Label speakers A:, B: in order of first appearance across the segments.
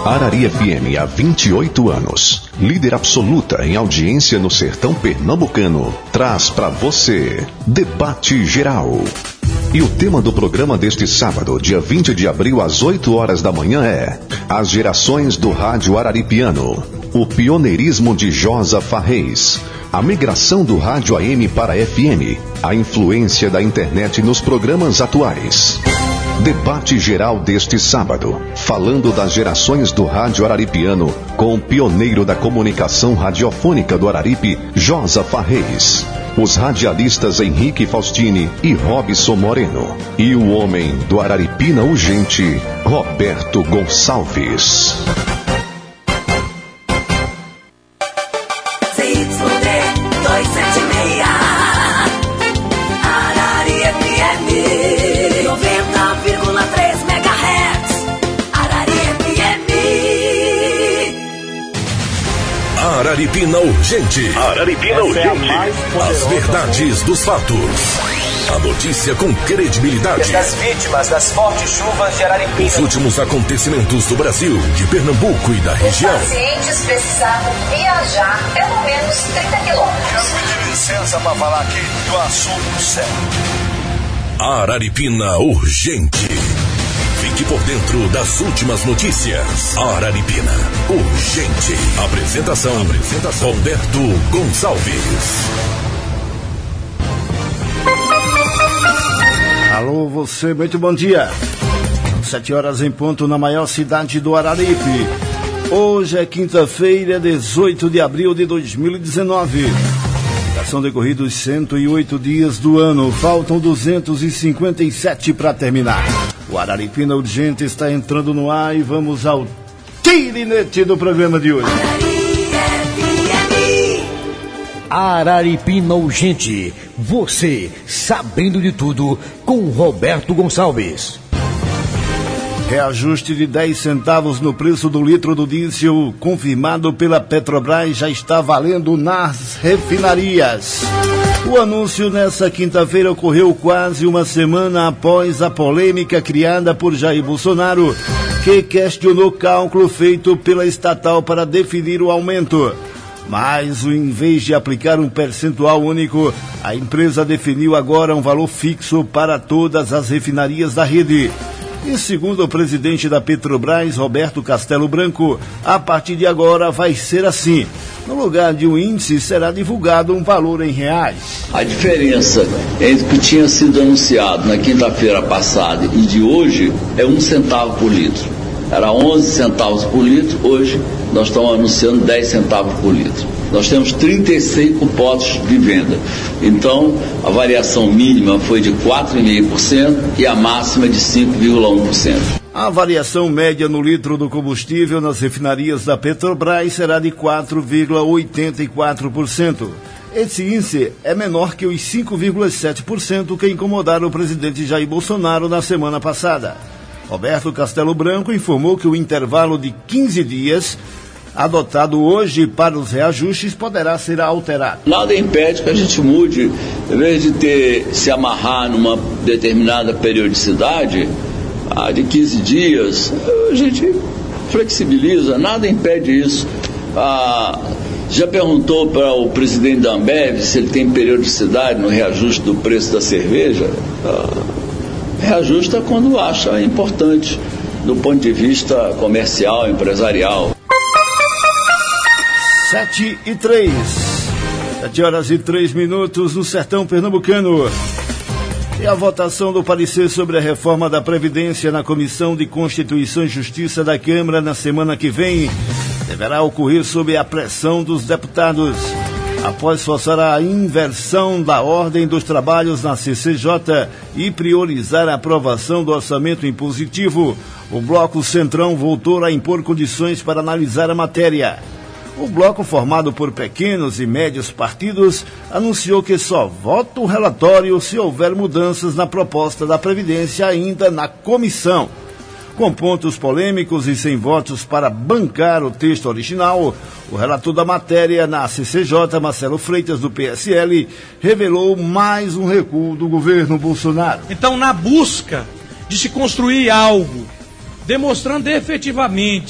A: Arari FM há 28 anos, líder absoluta em audiência no sertão pernambucano, traz para você Debate Geral. E o tema do programa deste sábado, dia 20 de abril, às 8 horas da manhã é As Gerações do Rádio Araripiano, o pioneirismo de Josa Farrez, a migração do rádio AM para FM, a influência da internet nos programas atuais. Debate geral deste sábado, falando das gerações do rádio araripiano, com o pioneiro da comunicação radiofônica do Araripe, Josa Farrez. Os radialistas Henrique Faustini e Robson Moreno. E o homem do Araripina Urgente, Roberto Gonçalves.
B: Araripina Urgente. Araripina Urgente. As verdades dos fatos. A notícia com credibilidade.
C: Das vítimas das fortes chuvas de Araripina.
B: Os últimos acontecimentos do Brasil, de Pernambuco e da região.
D: Os pacientes precisavam viajar pelo menos 30 quilômetros.
C: Eu pedi licença para falar aqui do assunto sério.
B: Araripina Urgente. Fique por dentro das últimas notícias. Araripina Urgente. Apresentação Roberto Gonçalves.
E: Alô, você, muito bom dia. 7 horas em ponto na maior cidade do Araripe. Hoje é quinta-feira, 18 de abril de 2019. Já são decorridos 108 dias do ano. Faltam 257 para terminar. O Araripina Urgente está entrando no ar e vamos ao tirinete do programa de hoje.
F: Araripina Urgente, você sabendo de tudo com Roberto Gonçalves.
E: Reajuste de 10 centavos no preço do litro do diesel confirmado pela Petrobras já está valendo nas refinarias. O anúncio nessa quinta-feira ocorreu quase uma semana após a polêmica criada por Jair Bolsonaro, que questionou o cálculo feito pela estatal para definir o aumento. Mas, em vez de aplicar um percentual único, a empresa definiu agora um valor fixo para todas as refinarias da rede. E segundo o presidente da Petrobras, Roberto Castelo Branco, a partir de agora vai ser assim. No lugar de um índice, será divulgado um valor em reais.
G: A diferença entre o que tinha sido anunciado na quinta-feira passada e de hoje é 1 centavo por litro. Era 11 centavos por litro, hoje nós estamos anunciando 10 centavos por litro. Nós temos 35 postos de venda. Então, a variação mínima foi de 4,5% e a máxima de 5,1%.
E: A variação média no litro do combustível nas refinarias da Petrobras será de 4,84%. Esse índice é menor que os 5,7% que incomodaram o presidente Jair Bolsonaro na semana passada. Roberto Castelo Branco informou que o intervalo de 15 dias adotado hoje para os reajustes poderá ser alterado.
G: Nada impede que a gente mude, em vez de se amarrar numa determinada periodicidade, de 15 dias, a gente flexibiliza, nada impede isso. Já perguntou para o presidente da Ambev se ele tem periodicidade no reajuste do preço da cerveja? Reajusta quando acha importante, do ponto de vista comercial, empresarial.
E: 7h03. 7 horas e 3 minutos no sertão pernambucano. E a votação do parecer sobre a reforma da Previdência na Comissão de Constituição e Justiça da Câmara na semana que vem deverá ocorrer sob a pressão dos deputados. Após forçar a inversão da ordem dos trabalhos na CCJ e priorizar a aprovação do orçamento impositivo, o Bloco Centrão voltou a impor condições para analisar a matéria. O bloco, formado por pequenos e médios partidos, anunciou que só vota o relatório se houver mudanças na proposta da Previdência ainda na comissão. Com pontos polêmicos e sem votos para bancar o texto original, o relator da matéria na CCJ, Marcelo Freitas, do PSL, revelou mais um recuo do governo Bolsonaro.
H: Então, na busca de se construir algo, demonstrando efetivamente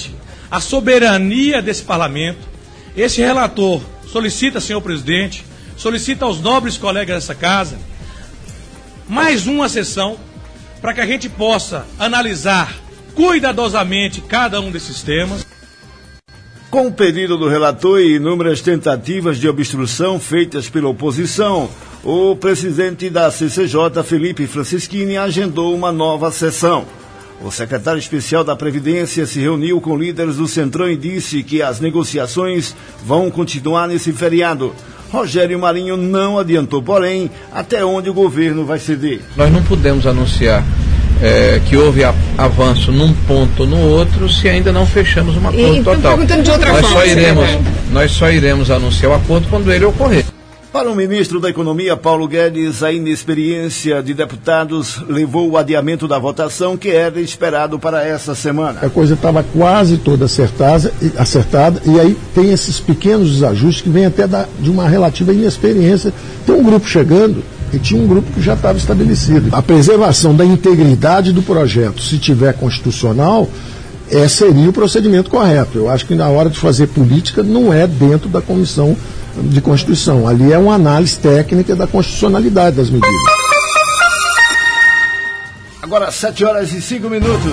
H: a soberania desse parlamento. Esse relator solicita, senhor presidente, solicita aos nobres colegas dessa casa, mais uma sessão para que a gente possa analisar cuidadosamente cada um desses temas.
E: Com o pedido do relator e inúmeras tentativas de obstrução feitas pela oposição, o presidente da CCJ, Felipe Francischini, agendou uma nova sessão. O secretário especial da Previdência se reuniu com líderes do Centrão e disse que as negociações vão continuar nesse feriado. Rogério Marinho não adiantou, porém, até onde o governo vai ceder.
I: Nós não podemos anunciar que houve avanço num ponto ou no outro se ainda não fechamos um acordo total.
J: De outra
I: nós só iremos anunciar o acordo quando ele ocorrer.
E: Para o ministro da Economia, Paulo Guedes, a inexperiência de deputados levou o adiamento da votação que era esperado para essa semana.
K: A coisa estava quase toda acertada, e aí tem esses pequenos desajustes que vêm até de uma relativa inexperiência. Tem um grupo chegando e tinha um grupo que já estava estabelecido. A preservação da integridade do projeto, se tiver constitucional, seria o procedimento correto. Eu acho que na hora de fazer política não é dentro da comissão de Constituição. Ali é uma análise técnica da constitucionalidade das medidas.
E: Agora 7h05.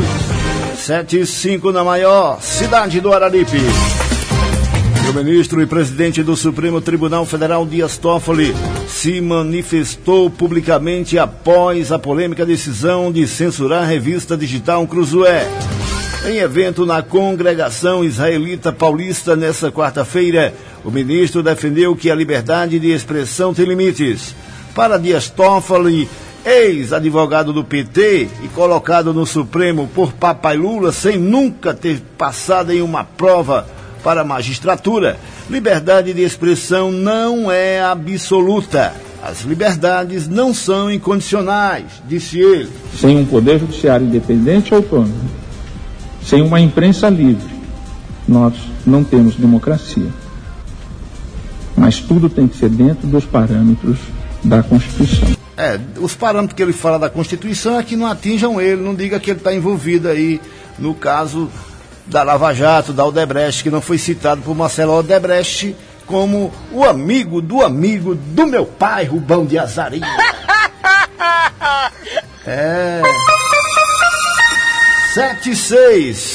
E: 7h05 na maior cidade do Araripe. O ministro e presidente do Supremo Tribunal Federal, Dias Toffoli, se manifestou publicamente após a polêmica decisão de censurar a revista digital Cruzoé. Em evento na Congregação Israelita Paulista nesta quarta-feira, o ministro defendeu que a liberdade de expressão tem limites. Para Dias Toffoli, ex-advogado do PT e colocado no Supremo por Papai Lula sem nunca ter passado em uma prova para a magistratura, liberdade de expressão não é absoluta. As liberdades não são incondicionais, disse ele.
L: Sem um poder judiciário independente e autônomo, sem uma imprensa livre, nós não temos democracia. Mas tudo tem que ser dentro dos parâmetros da Constituição.
E: Os parâmetros que ele fala da Constituição é que não atinjam ele, não diga que ele está envolvido aí no caso da Lava Jato, da Odebrecht, que não foi citado por Marcelo Odebrecht como o amigo do meu pai, Rubão de Azarim. 7h06.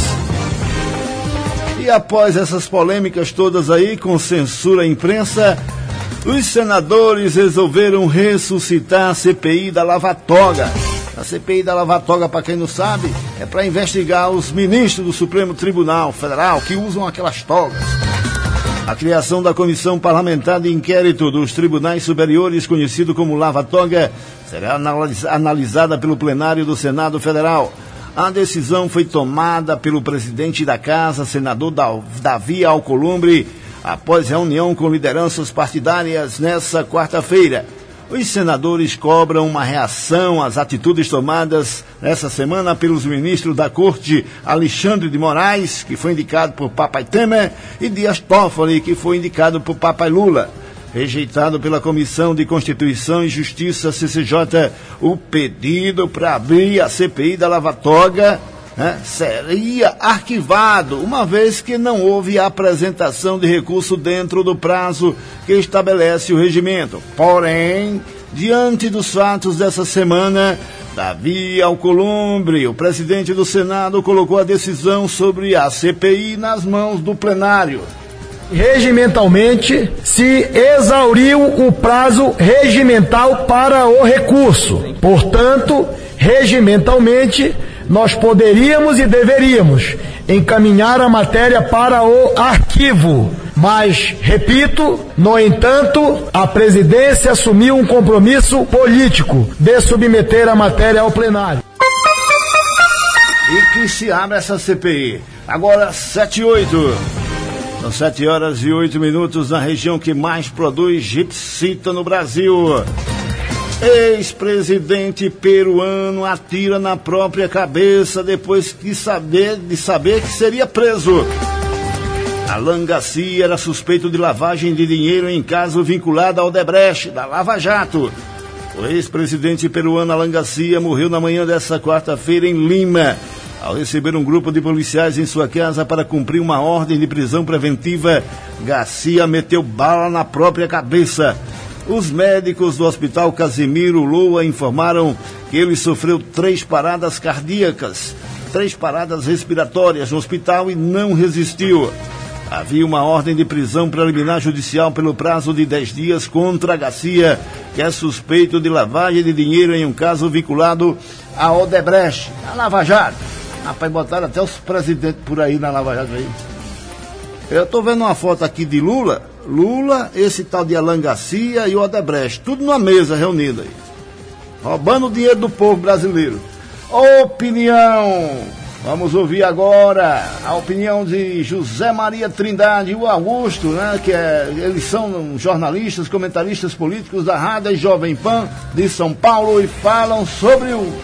E: E após essas polêmicas todas aí, com censura à imprensa, os senadores resolveram ressuscitar a CPI da Lava Toga. A CPI da Lava Toga, para quem não sabe, é para investigar os ministros do Supremo Tribunal Federal que usam aquelas togas. A criação da Comissão Parlamentar de Inquérito dos Tribunais Superiores, conhecido como Lava Toga, será analisada pelo plenário do Senado Federal. A decisão foi tomada pelo presidente da Casa, senador Davi Alcolumbre, após reunião com lideranças partidárias nessa quarta-feira. Os senadores cobram uma reação às atitudes tomadas nessa semana pelos ministros da Corte, Alexandre de Moraes, que foi indicado por Papai Temer, e Dias Toffoli, que foi indicado por Papai Lula. Rejeitado pela Comissão de Constituição e Justiça, CCJ, o pedido para abrir a CPI da Lava Toga seria arquivado, uma vez que não houve apresentação de recurso dentro do prazo que estabelece o regimento. Porém, diante dos fatos dessa semana, Davi Alcolumbre, o presidente do Senado, colocou a decisão sobre a CPI nas mãos do plenário.
M: Regimentalmente, se exauriu o prazo regimental para o recurso. Portanto, regimentalmente, nós poderíamos e deveríamos encaminhar a matéria para o arquivo. Mas, repito, no entanto, a presidência assumiu um compromisso político de submeter a matéria ao plenário.
E: E que se abra essa CPI. Agora, 7h08. São 7h08 na região que mais produz gipsita no Brasil. Ex-presidente peruano atira na própria cabeça depois de saber que seria preso. Alan Garcia era suspeito de lavagem de dinheiro em caso vinculado ao Odebrecht, da Lava Jato. O ex-presidente peruano Alan Garcia morreu na manhã desta quarta-feira em Lima, Ao receber um grupo de policiais em sua casa para cumprir uma ordem de prisão preventiva, Garcia meteu bala na própria cabeça. Os médicos do Hospital Casimiro Lua informaram que ele sofreu 3 paradas cardíacas, 3 paradas respiratórias no hospital e não resistiu. Havia uma ordem de prisão preliminar judicial pelo prazo de 10 dias contra Garcia, que é suspeito de lavagem de dinheiro em um caso vinculado à Odebrecht, a Lava Jato. Rapaz, botaram até os presidentes por aí na Lava Jato aí. Eu tô vendo uma foto aqui de Lula, esse tal de Alan Garcia e o Odebrecht, tudo numa mesa reunida aí, roubando o dinheiro do povo brasileiro. Opinião, vamos ouvir agora a opinião de José Maria Trindade e o Augusto, né, eles são jornalistas, comentaristas políticos da Rádio Jovem Pan de São Paulo e falam sobre o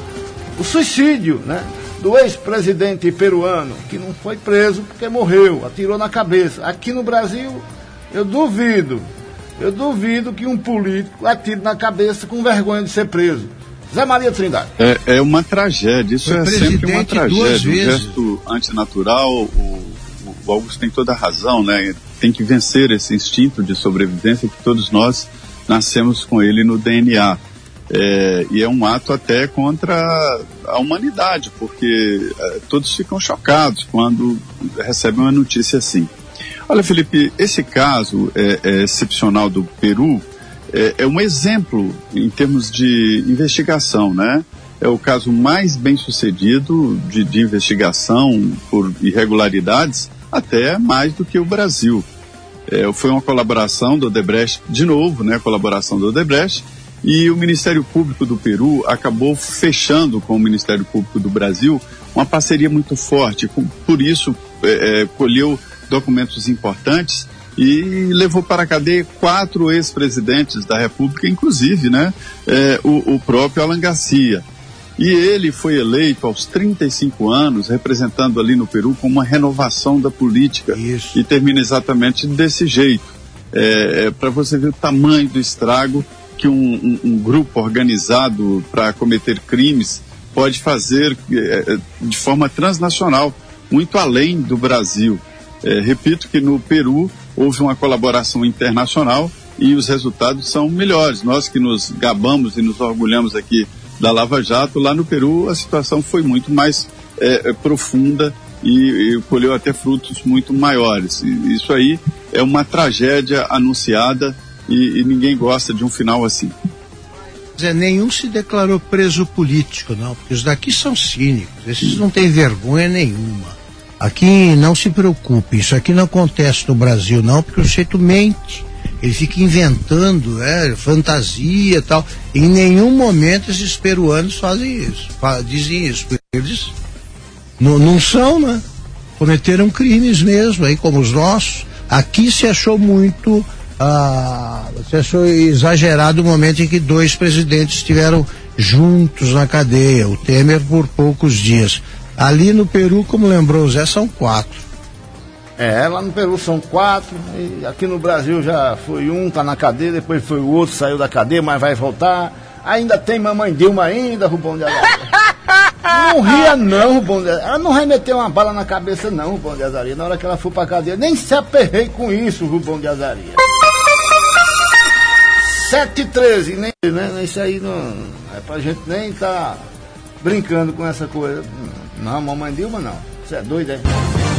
E: suicídio, né, do ex-presidente peruano, que não foi preso porque morreu, atirou na cabeça. Aqui no Brasil, eu duvido que um político atire na cabeça com vergonha de ser preso. Zé Maria Trindade.
J: É uma tragédia, isso é sempre uma tragédia, um gesto antinatural. O Augusto tem toda a razão, né? Tem que vencer esse instinto de sobrevivência que todos nós nascemos com ele no DNA. E é um ato até contra a humanidade, porque todos ficam chocados quando recebem uma notícia assim. Olha, Felipe, esse caso excepcional do Peru é um exemplo em termos de investigação, né? É o caso mais bem sucedido de investigação por irregularidades, até mais do que o Brasil. Foi uma colaboração do Odebrecht, de novo, né? Colaboração do Odebrecht, e o Ministério Público do Peru acabou fechando com o Ministério Público do Brasil uma parceria muito forte, por isso colheu documentos importantes e levou para a cadeia 4 ex-presidentes da República, inclusive, né, o próprio Alan Garcia. E ele foi eleito aos 35 anos, representando ali no Peru como uma renovação da política. Isso. E termina exatamente desse jeito. Para você ver o tamanho do estrago que um grupo organizado para cometer crimes pode fazer de forma transnacional, muito além do Brasil. Repito que no Peru houve uma colaboração internacional e os resultados são melhores. Nós que nos gabamos e nos orgulhamos aqui da Lava Jato, lá no Peru a situação foi muito mais profunda e colheu até frutos muito maiores. Isso aí é uma tragédia anunciada e ninguém gosta de um final assim.
N: Nenhum se declarou preso político, não, porque os daqui são cínicos, esses não têm vergonha nenhuma. Aqui não se preocupe, isso aqui não acontece no Brasil não, porque o sujeito mente, ele fica inventando, fantasia e tal. Em nenhum momento esses peruanos fazem isso, dizem isso, eles não são, né? Cometeram crimes mesmo, aí como os nossos. Aqui se achou muito, se achou exagerado o momento em que 2 presidentes estiveram juntos na cadeia, o Temer por poucos dias. Ali no Peru, como lembrou o Zé, são 4.
E: Lá no Peru são 4, e aqui no Brasil já foi um, tá na cadeia, depois foi o outro, saiu da cadeia, mas vai voltar. Ainda tem mamãe Dilma ainda, Rubão de Azaria. Não ria não, Rubão de Azaria. Ela não vai meter uma bala na cabeça não, Rubão de Azaria, na hora que ela for pra cadeia. Nem se aperrei com isso, Rubão de Azaria. 7h13, né? Isso aí não é pra gente nem tá brincando com essa coisa. Não, mamãe Dilma não. Você é doido, é?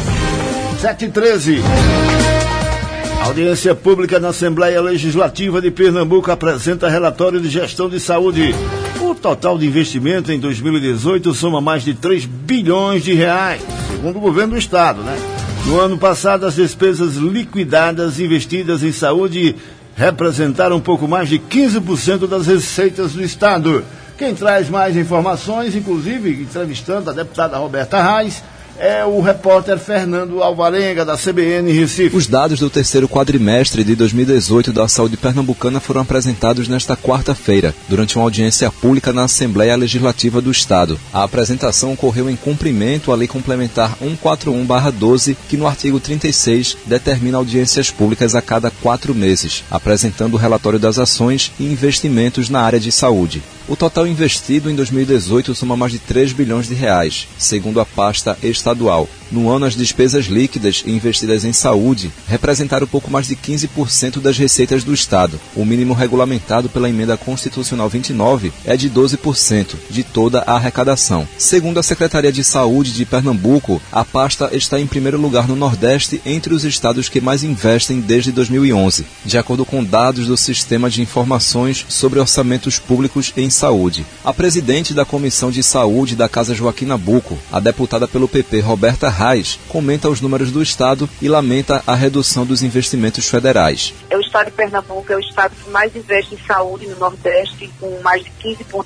E: 7h13. Audiência pública na Assembleia Legislativa de Pernambuco apresenta relatório de gestão de saúde. O total de investimento em 2018 soma mais de 3 bilhões de reais, segundo o governo do estado, né? No ano passado, as despesas liquidadas investidas em saúde representaram um pouco mais de 15% das receitas do estado. Quem traz mais informações, inclusive entrevistando a deputada Roberta Reis, é o repórter Fernando Alvarenga, da CBN Recife.
O: Os dados do terceiro quadrimestre de 2018 da saúde pernambucana foram apresentados nesta quarta-feira, durante uma audiência pública na Assembleia Legislativa do Estado. A apresentação ocorreu em cumprimento à Lei Complementar 141/12, que no artigo 36 determina audiências públicas a cada 4 meses, apresentando o relatório das ações e investimentos na área de saúde. O total investido em 2018 soma mais de 3 bilhões de reais, segundo a pasta estadual. No ano, as despesas líquidas investidas em saúde representaram pouco mais de 15% das receitas do Estado. O mínimo regulamentado pela Emenda Constitucional 29 é de 12% de toda a arrecadação. Segundo a Secretaria de Saúde de Pernambuco, a pasta está em primeiro lugar no Nordeste entre os estados que mais investem desde 2011, de acordo com dados do Sistema de Informações sobre Orçamentos Públicos em Saúde. A presidente da Comissão de Saúde da Casa Joaquim Nabuco, a deputada pelo PP Roberta Reis, comenta os números do Estado e lamenta a redução dos investimentos federais.
P: O Estado de Pernambuco é o Estado que mais investe em saúde no Nordeste, com mais de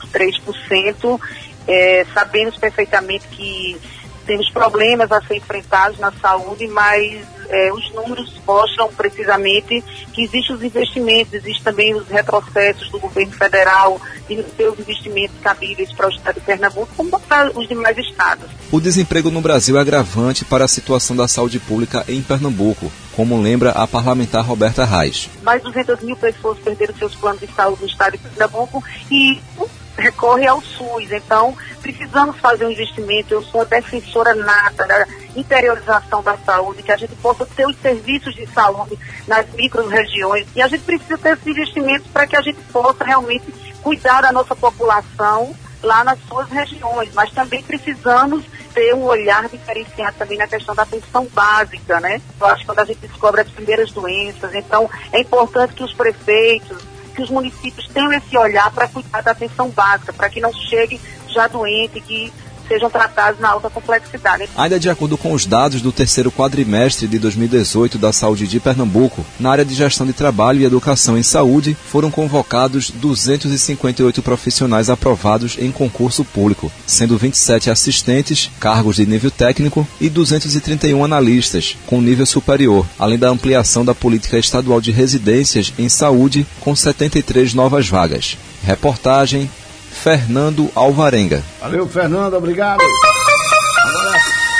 P: 15,3%. Sabemos perfeitamente que temos problemas a ser enfrentados na saúde, mas os números mostram precisamente que existem os investimentos, existem também os retrocessos do governo federal e os seus investimentos cabíveis para o Estado de Pernambuco, como para os demais estados.
O: O desemprego no Brasil é agravante para a situação da saúde pública em Pernambuco, como lembra a parlamentar Roberta Reis.
P: Mais de 200 mil pessoas perderam seus planos de saúde no Estado de Pernambuco e recorre ao SUS. Então, precisamos fazer um investimento. Eu sou a defensora nata da interiorização da saúde, que a gente possa ter os serviços de saúde nas micro-regiões, e a gente precisa ter esses investimentos para que a gente possa realmente cuidar da nossa população lá nas suas regiões, mas também precisamos ter um olhar diferenciado também na questão da atenção básica, né? Eu acho que quando a gente descobre as primeiras doenças, então é importante que os prefeitos, que os municípios tenham esse olhar para cuidar da atenção básica, para que não chegue já doente, que sejam tratados na alta complexidade.
O: Ainda de acordo com os dados do terceiro quadrimestre de 2018 da Saúde de Pernambuco, na área de gestão de trabalho e educação em saúde, foram convocados 258 profissionais aprovados em concurso público, sendo 27 assistentes, cargos de nível técnico, e 231 analistas, com nível superior, além da ampliação da política estadual de residências em saúde, com 73 novas vagas. Reportagem Fernando Alvarenga.
E: Valeu, Fernando, obrigado. Agora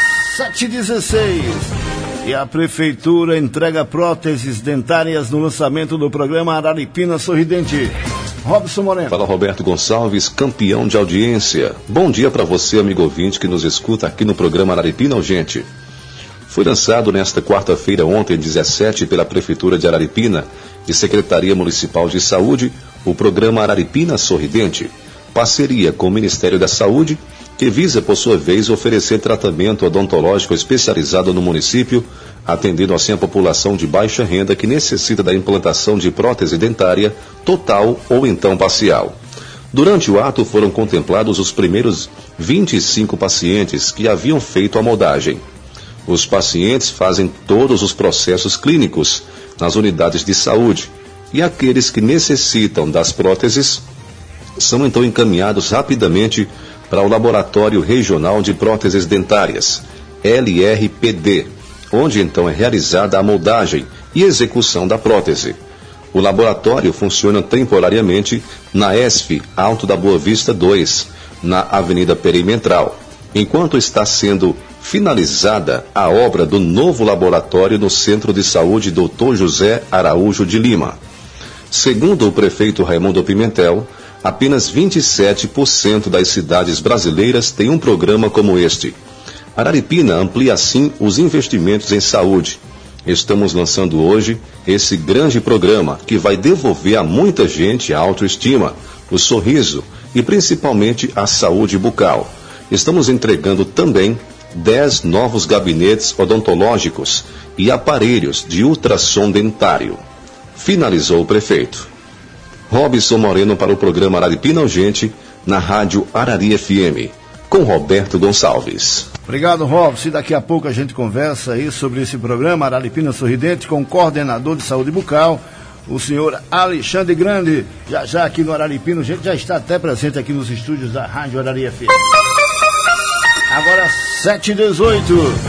E: 7h16. E a Prefeitura entrega próteses dentárias no lançamento do programa Araripina Sorridente. Robson Moreno.
A: Fala, Roberto Gonçalves, campeão de audiência. Bom dia para você, amigo ouvinte, que nos escuta aqui no programa Araripina Urgente. Foi lançado nesta quarta-feira, ontem, 17, pela Prefeitura de Araripina e Secretaria Municipal de Saúde, o programa Araripina Sorridente, parceria com o Ministério da Saúde, que visa, por sua vez, oferecer tratamento odontológico especializado no município, atendendo assim a população de baixa renda que necessita da implantação de prótese dentária total ou então parcial. Durante o ato foram contemplados os primeiros 25 pacientes que haviam feito a moldagem. Os pacientes fazem todos os processos clínicos nas unidades de saúde e aqueles que necessitam das próteses são então encaminhados rapidamente para o Laboratório Regional de Próteses Dentárias, LRPD, onde então é realizada a moldagem e execução da prótese. O laboratório funciona temporariamente na ESF Alto da Boa Vista 2, na Avenida Perimetral, enquanto está sendo finalizada a obra do novo laboratório no Centro de Saúde Dr. José Araújo de Lima. Segundo o prefeito Raimundo Pimentel, apenas 27% das cidades brasileiras têm um programa como este. Araripina amplia assim os investimentos em saúde. Estamos lançando hoje esse grande programa que vai devolver a muita gente a autoestima, o sorriso e principalmente a saúde bucal. Estamos entregando também 10 novos gabinetes odontológicos e aparelhos de ultrassom dentário. Finalizou o prefeito. Robson Moreno para o programa Araripina Urgente, na rádio Arari FM, com Roberto Gonçalves.
E: Obrigado, Robson. E daqui a pouco a gente conversa aí sobre esse programa Araripina Sorridente com o coordenador de saúde bucal, o senhor Alexandre Grande. Já aqui no Araripina Urgente, já está até presente aqui nos estúdios da rádio Arari FM. Agora 7h18.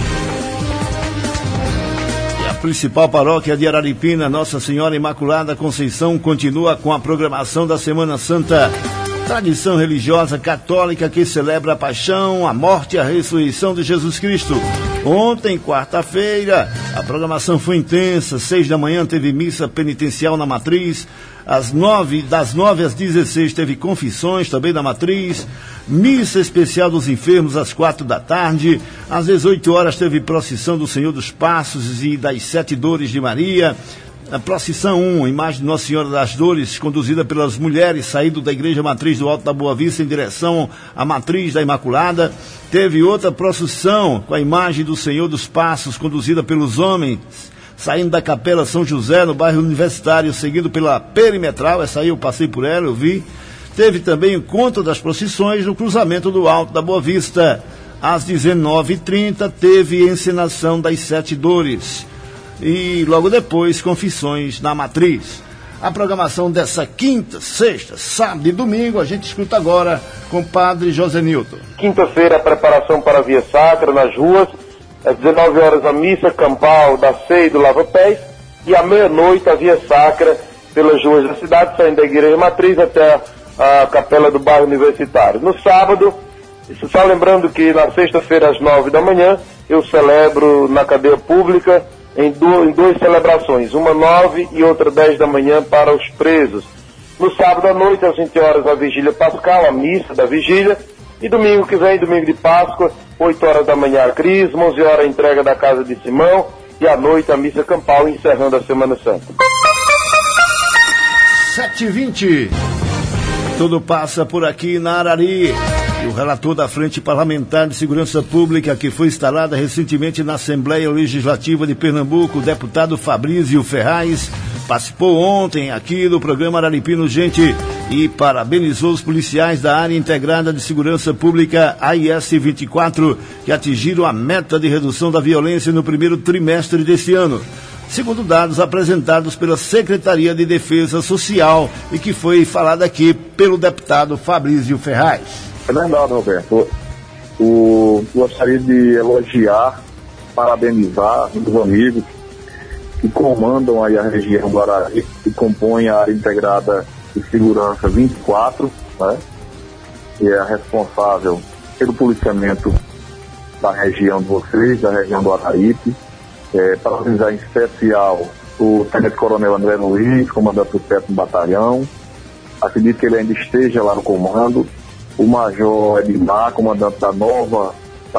E: A principal paróquia de Araripina, Nossa Senhora Imaculada Conceição, continua com a programação da Semana Santa. Tradição religiosa católica que celebra a paixão, a morte e a ressurreição de Jesus Cristo. Ontem, quarta-feira, a programação foi intensa. 6 da manhã teve missa penitencial na Matriz. Das 9 às 16 teve confissões também na Matriz. Missa especial dos enfermos às 4 da tarde. Às 18 horas teve procissão do Senhor dos Passos e das 7 Dores de Maria. A procissão 1, imagem de Nossa Senhora das Dores, conduzida pelas mulheres, saído da Igreja Matriz do Alto da Boa Vista em direção à Matriz da Imaculada. Teve outra procissão com a imagem do Senhor dos Passos, conduzida pelos homens, saindo da Capela São José, no bairro Universitário, seguindo pela Perimetral. Essa aí eu passei por ela, eu vi. Teve também o encontro das procissões no cruzamento do Alto da Boa Vista. Às 19h30 teve encenação das 7 Dores. E logo depois, confissões na Matriz. A programação dessa quinta, sexta, sábado e domingo, a gente escuta agora com o padre José Nilton.
Q: Quinta-feira, a preparação para a Via Sacra nas ruas. Às 19 horas, a missa campal da Ceia e do Lava-Pés. E à meia-noite, a Via Sacra pelas ruas da cidade, saindo da Igreja Matriz até a Capela do Bairro Universitário. No sábado, só lembrando que na sexta-feira, às 9 da manhã, eu celebro na cadeia pública em duas celebrações, uma 9 e outra 10 da manhã para os presos. No sábado à noite, às 20 horas, a vigília pascal, a missa da vigília, e domingo que vem, domingo de Páscoa, 8 horas da manhã a crisma, 11 horas a entrega da casa de Simão, e à noite a missa campal, encerrando a Semana Santa.
E: 7h20, tudo passa por aqui na Arari. E o relator da Frente Parlamentar de Segurança Pública, que foi instalada recentemente na Assembleia Legislativa de Pernambuco, o deputado Fabrício Ferraz, participou ontem aqui do programa Araripina Urgente e parabenizou os policiais da Área Integrada de Segurança Pública, AIS 24, que atingiram a meta de redução da violência no primeiro trimestre deste ano, segundo dados apresentados pela Secretaria de Defesa Social e que foi falado aqui pelo deputado Fabrício Ferraz.
R: É verdade, Roberto. Gostaria de elogiar, parabenizar os amigos que comandam aí a região do Arari, que compõem a área integrada de segurança 24, né? Que é a responsável pelo policiamento da região de vocês, da região do Araripe. Parabenizar em especial o tenente-coronel André Luiz, comandante do 7º Batalhão. Acredito que ele ainda esteja lá no comando. O Major Edmar, comandante da nona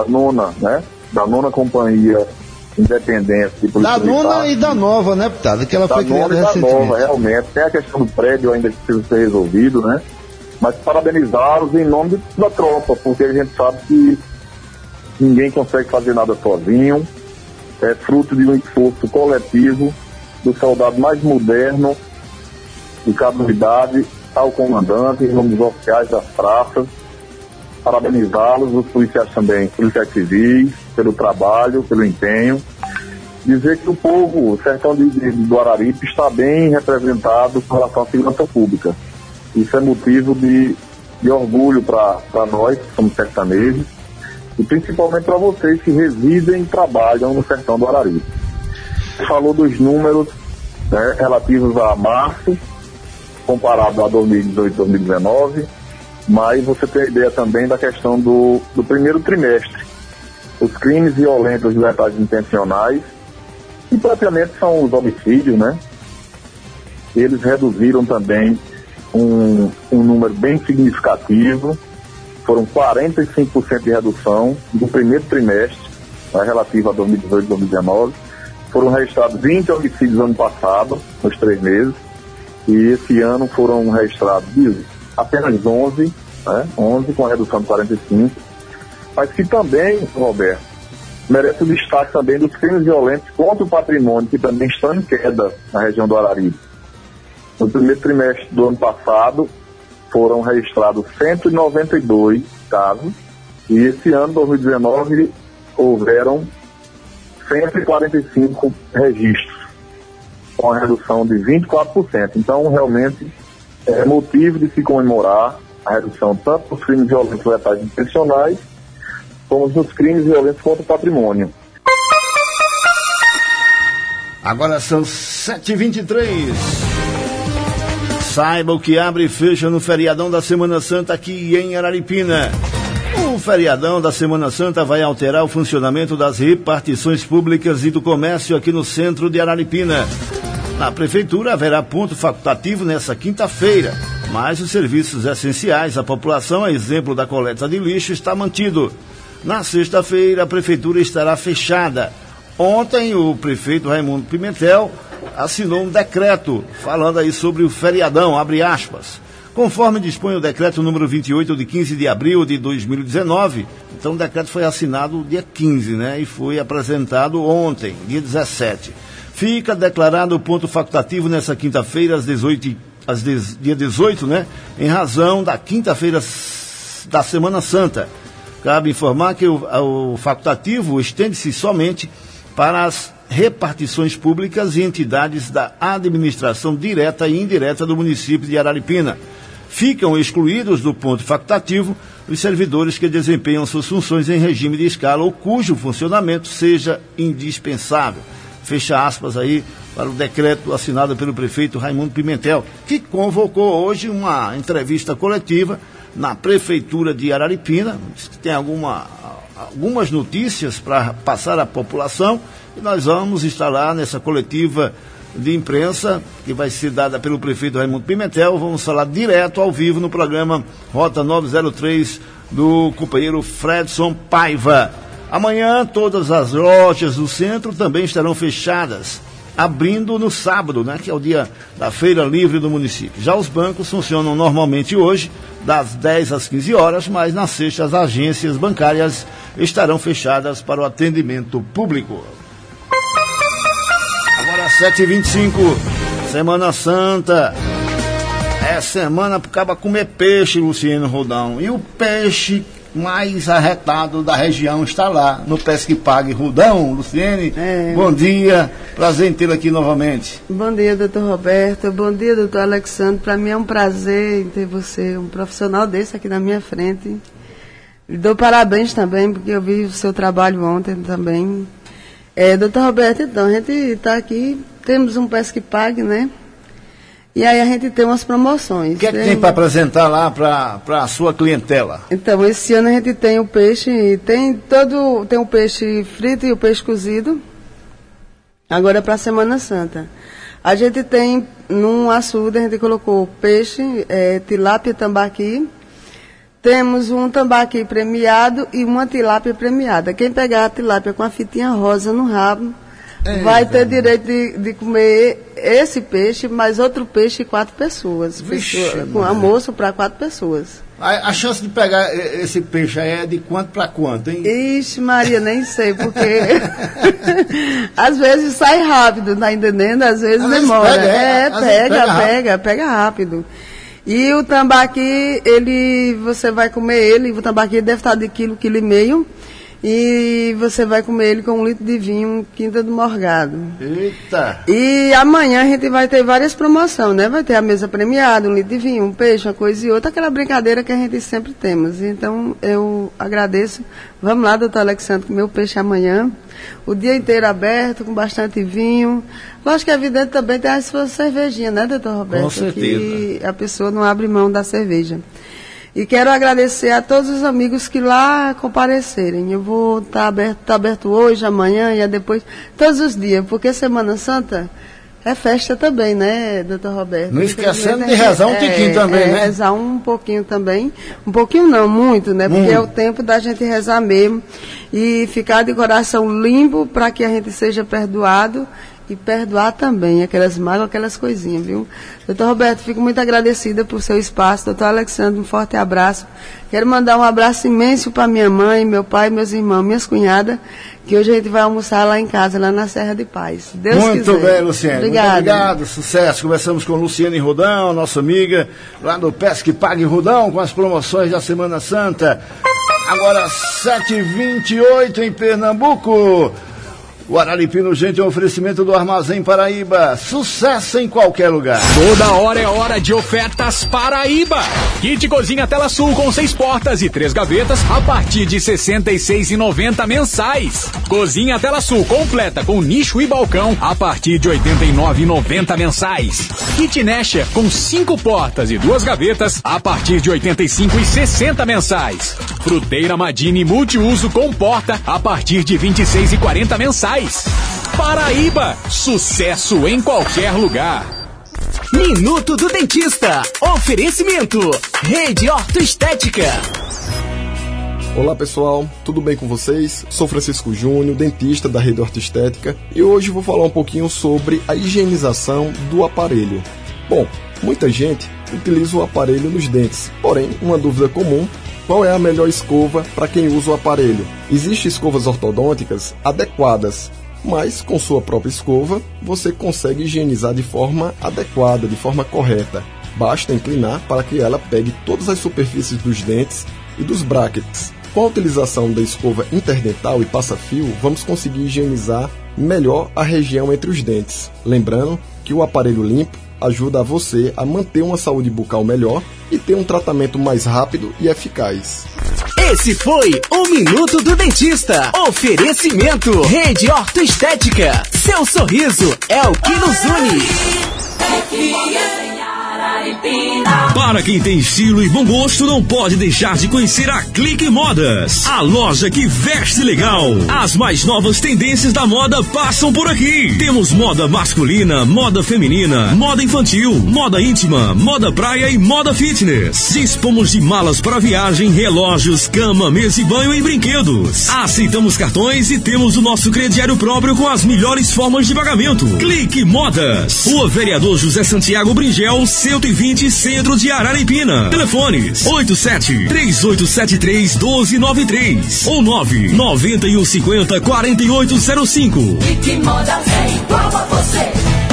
R: Companhia Independente de Polícia
N: Militar. Da nona e da nova, né, deputado? Que ela foi criada recentemente. Da nova,
R: realmente. Tem a questão do prédio ainda que precisa ser resolvido, né? Mas parabenizá-los em nome da tropa, porque a gente sabe que ninguém consegue fazer nada sozinho. É fruto de um esforço coletivo do soldado mais moderno de cada unidade, ao comandante, em nome dos oficiais das praças, parabenizá-los, os policiais também, policiais civis, pelo trabalho, pelo empenho. Dizer que o povo, o sertão do Araripe, está bem representado com relação à segurança pública. Isso é motivo de orgulho para nós, que somos sertanejos, e principalmente para vocês que residem e trabalham no sertão do Araripe. Falou dos números, né, relativos a março, comparado a 2018 e 2019, mas você tem ideia também da questão do primeiro trimestre. Os crimes violentos de letais intencionais, que propriamente são os homicídios, né? Eles reduziram também um número bem significativo, foram 45% de redução do primeiro trimestre, né, relativo a 2018 e 2019. Foram registrados 20 homicídios ano passado, nos 3 meses, e esse ano foram registrados apenas 11, né? 11 com a redução de 45, mas que também, Roberto, merece o destaque também dos crimes violentos contra o patrimônio, que também estão em queda na região do Araripe. No primeiro trimestre do ano passado, foram registrados 192 casos, e esse ano, 2019, houveram 145 registros, com a redução de 24%. Então, realmente, é motivo de se comemorar a redução tanto dos crimes violentos letais intencionais, como dos crimes violentos contra o patrimônio.
E: Agora são 7h23. Saiba o que abre e fecha no feriadão da Semana Santa aqui em Araripina. O feriadão da Semana Santa vai alterar o funcionamento das repartições públicas e do comércio aqui no centro de Araripina. Na prefeitura haverá ponto facultativo nessa quinta-feira, mas os serviços essenciais à população, a exemplo da coleta de lixo, está mantido. Na sexta-feira, a prefeitura estará fechada. Ontem, o prefeito Raimundo Pimentel assinou um decreto falando aí sobre o feriadão, abre aspas. Conforme dispõe o decreto número 28 de 15 de abril de 2019, então o decreto foi assinado dia 15, né? E foi apresentado ontem, dia 17. Fica declarado o ponto facultativo nessa quinta-feira, dia 18, né? Em razão da quinta-feira da Semana Santa. Cabe informar que o facultativo estende-se somente para as repartições públicas e entidades da administração direta e indireta do município de Araripina. Ficam excluídos do ponto facultativo os servidores que desempenham suas funções em regime de escala ou cujo funcionamento seja indispensável. Fecha aspas aí para o decreto assinado pelo prefeito Raimundo Pimentel, que convocou hoje uma entrevista coletiva na prefeitura de Araripina. Tem algumas notícias para passar à população e nós vamos estar lá nessa coletiva de imprensa, que vai ser dada pelo prefeito Raimundo Pimentel. Vamos falar direto ao vivo no programa Rota 903 do companheiro Fredson Paiva. Amanhã todas as lojas do centro também estarão fechadas, abrindo no sábado, né, que é o dia da feira livre do município. Já os bancos funcionam normalmente hoje, das 10 às 15 horas, mas na sexta as agências bancárias estarão fechadas para o atendimento público. Agora 7h25, Semana Santa. É semana para acabar comer peixe, Luciano Rodão. E o peixe mais arretado da região está lá, no Pesque Pague Rodão. Luciene, bom dia, prazer em tê-lo aqui novamente.
S: Bom dia, doutor Roberto, bom dia, doutor Alexandre. Para mim é um prazer em ter você, um profissional desse aqui na minha frente. Lhe dou parabéns também, porque eu vi o seu trabalho ontem também. Doutor Roberto, então, a gente está aqui, temos um Pesque Pague, né? E aí a gente tem umas promoções.
E: O que é que tem para apresentar lá para a sua clientela?
S: Então, esse ano a gente tem o peixe, tem o peixe frito e o peixe cozido. Agora para a Semana Santa. A gente tem, num açude, a gente colocou peixe, tilápia, tambaqui. Temos um tambaqui premiado e uma tilápia premiada. Quem pegar a tilápia com a fitinha rosa no rabo vai ter direito de comer esse peixe, mais outro peixe e 4 pessoas. Com almoço para 4 pessoas.
E: A chance de pegar esse peixe aí é de quanto para quanto, hein?
S: Ixi, Maria, nem sei, porque às vezes sai rápido, tá entendendo? Às vezes demora. Pega rápido. E o tambaqui, você vai comer ele, o tambaqui deve estar de quilo e meio. E você vai comer ele com 1 litro de vinho, Quinta do Morgado.
E: Eita!
S: E amanhã a gente vai ter várias promoções, né? Vai ter a mesa premiada, 1 litro de vinho, um peixe, uma coisa e outra, aquela brincadeira que a gente sempre temos. Então, eu agradeço. Vamos lá, doutor Alexandre, comer o peixe amanhã. O dia inteiro aberto, com bastante vinho. Lógico que é evidente também tem a sua cervejinha, né, doutor Roberto?
E: Com certeza.
S: Que a pessoa não abre mão da cerveja. E quero agradecer a todos os amigos que lá comparecerem. Eu vou estar aberto hoje, amanhã e depois, todos os dias, porque Semana Santa é festa também, né, doutor Roberto?
E: Não esquecendo de rezar um tiquinho também, né?
S: Rezar um pouquinho também. Um pouquinho não, muito, né? Porque é o tempo da gente rezar mesmo e ficar de coração limpo para que a gente seja perdoado. E perdoar também aquelas mágoas, aquelas coisinhas, viu? Doutor Roberto, fico muito agradecida por seu espaço. Doutor Alexandre, um forte abraço. Quero mandar um abraço imenso para minha mãe, meu pai, meus irmãos, minhas cunhadas, que hoje a gente vai almoçar lá em casa, lá na Serra de Paz. Deus quiser.
E: Muito bem, Luciane.
S: Obrigada.
E: Muito obrigado, sucesso. Conversamos com Luciane Rodão, nossa amiga, lá do Pesque Pague Rodão, com as promoções da Semana Santa. Agora, 7h28 em Pernambuco. O Araripino, gente, é um oferecimento do Armazém Paraíba. Sucesso em qualquer lugar.
T: Toda hora é hora de ofertas Paraíba. Kit Cozinha Tela Sul com 6 portas e 3 gavetas a partir de R$ 66,90 mensais. Cozinha Tela Sul completa com nicho e balcão a partir de R$ 89,90 mensais. Kit Nesher com 5 portas e 2 gavetas a partir de R$ 85,60 mensais. Fruteira Madini multiuso com porta a partir de R$ 26,40 mensais. Paraíba, sucesso em qualquer lugar.
U: Minuto do Dentista. Oferecimento Rede Ortoestética.
V: Olá pessoal, tudo bem com vocês? Sou Francisco Júnior, dentista da Rede Ortoestética, e hoje vou falar um pouquinho sobre a higienização do aparelho. Bom, muita gente utiliza o aparelho nos dentes, porém, uma dúvida comum: qual é a melhor escova para quem usa o aparelho? Existem escovas ortodônticas adequadas, mas com sua própria escova você consegue higienizar de forma adequada, de forma correta. Basta inclinar para que ela pegue todas as superfícies dos dentes e dos brackets. Com a utilização da escova interdental e passa-fio, vamos conseguir higienizar melhor a região entre os dentes. Lembrando que o aparelho limpo ajuda você a manter uma saúde bucal melhor e ter um tratamento mais rápido e eficaz.
U: Esse foi o Minuto do Dentista. Oferecimento Rede Ortoestética. Seu sorriso é o que nos une.
B: Para quem tem estilo e bom gosto, não pode deixar de conhecer a Clique Modas, a loja que veste legal. As mais novas tendências da moda passam por aqui. Temos moda masculina, moda feminina, moda infantil, moda íntima, moda praia e moda fitness. Dispomos de malas para viagem, relógios, cama, mesa e banho e brinquedos. Aceitamos cartões e temos o nosso crediário próprio com as melhores formas de pagamento. Clique Modas, Rua Vereador José Santiago Bringel, 120, Centro de Araripina. Telefones 87-3873-1293 ou 99150-4805.
W: Clique Modas é igual a você.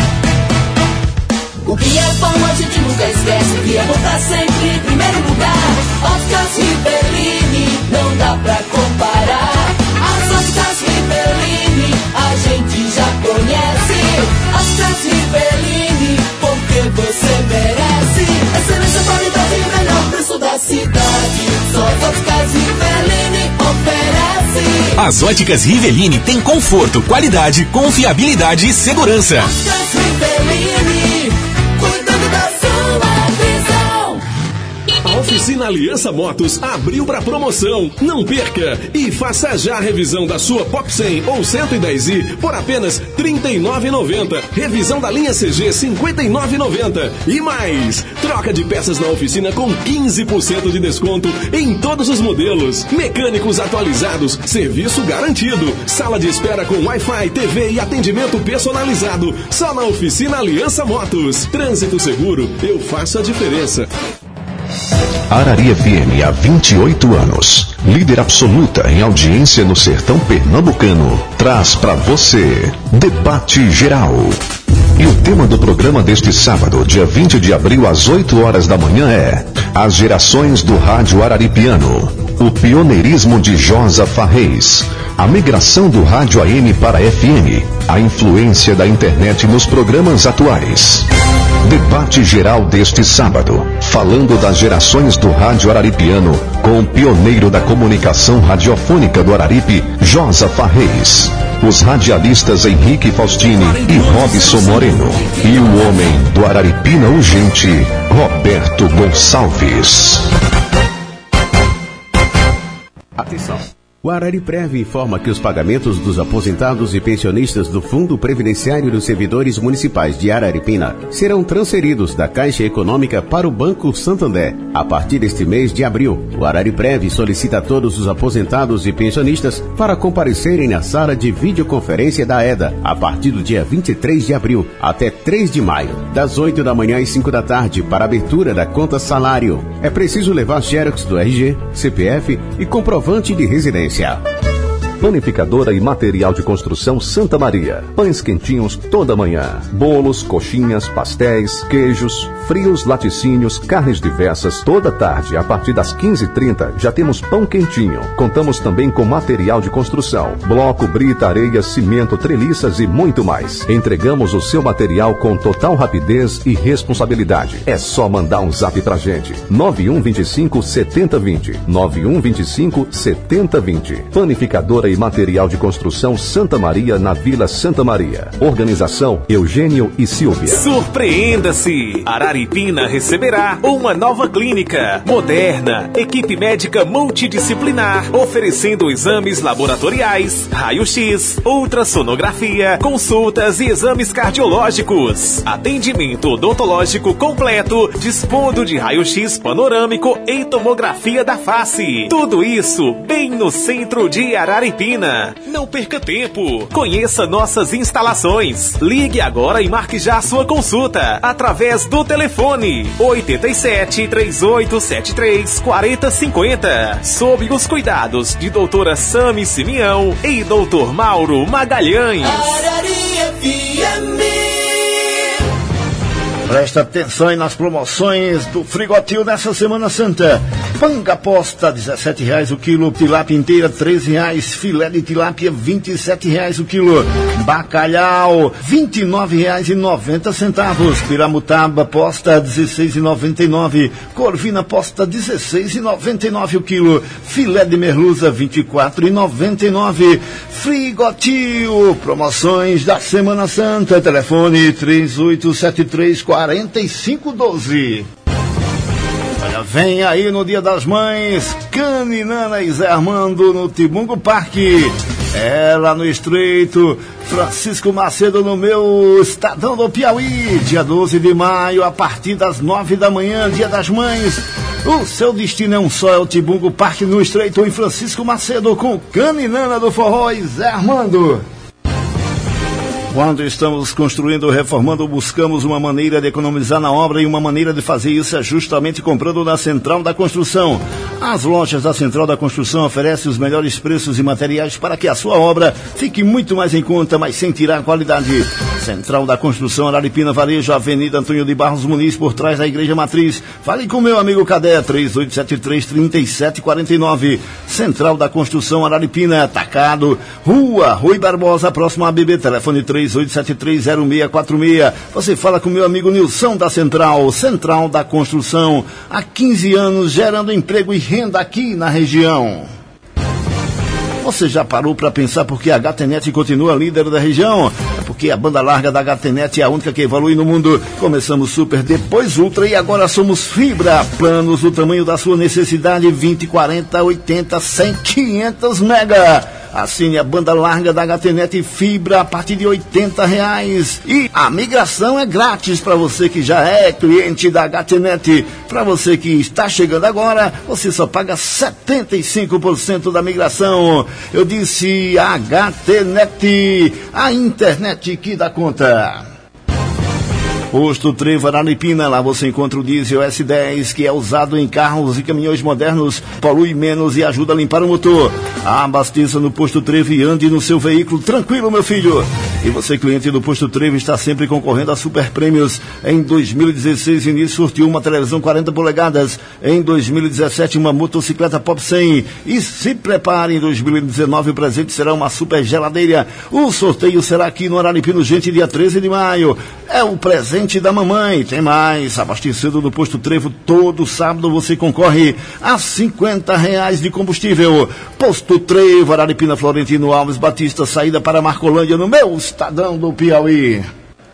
W: O que é bom a gente nunca esquece. O que é bom tá sempre em primeiro lugar. Óticas Rivellini, não dá pra comparar. As Óticas Rivellini, a gente já conhece. Óticas Rivellini, porque você merece. Excelência, qualidade e melhor preço da cidade. Só as Óticas Rivellini oferece.
X: As Óticas Rivellini têm conforto, qualidade, confiabilidade e segurança.
W: Óticas Rivellini, cuidando da sua visão.
Y: A Oficina Aliança Motos abriu para promoção. Não perca e faça já a revisão da sua Pop 100 ou 110i por apenas R$ 39,90. Revisão da linha CG R$ 59,90. E mais, troca de peças na oficina com 15% de desconto em todos os modelos. Mecânicos atualizados, serviço garantido. Sala de espera com Wi-Fi, TV e atendimento personalizado. Só na Oficina Aliança Motos. Trânsito seguro, eu faço a diferença.
A: Arari FM há 28 anos, líder absoluta em audiência no sertão pernambucano, traz para você Debate Geral. E o tema do programa deste sábado, dia 20 de abril, às 8 horas da manhã é As Gerações do Rádio Araripiano, o pioneirismo de Josa Farreis, a migração do rádio AM para FM, a influência da internet nos programas atuais. Debate geral deste sábado, falando das gerações do rádio araripiano, com o pioneiro da comunicação radiofônica do Araripe, Josa Farreis, os radialistas Henrique Faustini e Robson Moreno, e o homem do Araripina Urgente, Roberto Gonçalves.
Z: Atenção! O Arariprev informa que os pagamentos dos aposentados e pensionistas do Fundo Previdenciário dos Servidores Municipais de Araripina serão transferidos da Caixa Econômica para o Banco Santander. A partir deste mês de abril, o Arariprev solicita a todos os aposentados e pensionistas para comparecerem na sala de videoconferência da EDA a partir do dia 23 de abril até 3 de maio, das 8 da manhã às 5 da tarde, para abertura da conta salário. É preciso levar xerox do RG, CPF e comprovante de residência.
A: Planificadora e material de construção Santa Maria. Pães quentinhos toda manhã. Bolos, coxinhas, pastéis, queijos, frios, laticínios, carnes diversas toda tarde. A partir das 15h30 já temos pão quentinho. Contamos também com material de construção. Bloco, brita, areia, cimento, treliças e muito mais. Entregamos o seu material com total rapidez e responsabilidade. É só mandar um zap pra gente. 9125 7020. 9125 7020. Planificadora e material de construção Santa Maria, na Vila Santa Maria. Organização Eugênio e Silvia.
X: Surpreenda-se! Araripina receberá uma nova clínica moderna, equipe médica multidisciplinar, oferecendo exames laboratoriais, raio-x, ultrassonografia, consultas e exames cardiológicos. Atendimento odontológico completo, dispondo de raio-x panorâmico e tomografia da face. Tudo isso bem no centro de Araripina. Não perca tempo. Conheça nossas instalações. Ligue agora e marque já a sua consulta através do telefone 87 3873 4050. Sob os cuidados de doutora Sami Simeão e doutor Mauro Magalhães.
E: Presta atenção aí nas promoções do Frigotil nessa Semana Santa. Panga posta, R$17 o quilo. Tilápia inteira, R$13. Filé de tilápia, R$27 o quilo. Bacalhau, R$29,90. Piramutaba posta, R$16,99. Corvina posta, R$16,99 o quilo. Filé de merluza, R$24,99. Frigotil, promoções da Semana Santa. Telefone 3873-4512. Olha, vem aí no Dia das Mães, Caninana e Zé Armando no Tibungo Parque. É lá no Estreito, Francisco Macedo no meu Estadão do Piauí. Dia 12 de maio, a partir das 9 da manhã, Dia das Mães. O seu destino é um só, é o Tibungo Parque no Estreito, em Francisco Macedo, com Caninana do Forró e Zé Armando. Quando estamos construindo ou reformando, buscamos uma maneira de economizar na obra, e uma maneira de fazer isso é justamente comprando na Central da Construção. As lojas da Central da Construção oferecem os melhores preços e materiais para que a sua obra fique muito mais em conta, mas sem tirar a qualidade. Central da Construção, Araripina, Varejo, Avenida Antônio de Barros Muniz, por trás da Igreja Matriz. Fale com meu amigo Cadé, 3873-3749. Central da Construção, Araripina, Atacado, Rua Rui Barbosa, próximo a BB, telefone 3873-0646. Você fala com meu amigo Nilson da Central da Construção, há 15 anos gerando emprego e renda aqui na região. Você já parou para pensar por que a HTNet continua líder da região? É porque a banda larga da HTNet é a única que evolui no mundo. Começamos Super, depois Ultra e agora somos Fibra. Planos do tamanho da sua necessidade, 20, 40, 80, 100, 500 mega. Assine a banda larga da HTNet Fibra a partir de R$80. E a migração é grátis para você que já é cliente da HTNet. Para você que está chegando agora, você só paga 75% da migração. Eu disse HTNet, a internet que dá conta. Posto Trevo Araripina, lá você encontra o diesel S10, que é usado em carros e caminhões modernos, polui menos e ajuda a limpar o motor. Abasteça no Posto Trevo e ande no seu veículo tranquilo, meu filho. E você, cliente do Posto Trevo, está sempre concorrendo a super prêmios. Em 2016, Vinícius sorteou uma televisão 40 polegadas. Em 2017, uma motocicleta Pop 100. E se prepare, em 2019 o presente será uma super geladeira. O sorteio será aqui no Araripina, gente, dia 13 de maio. É o presente da mamãe. Tem mais, abastecido no Posto Trevo, todo sábado você concorre a R$50 de combustível. Posto Trevo, Araripina, Florentino Alves Batista, saída para Marcolândia, no meu Estadão do Piauí.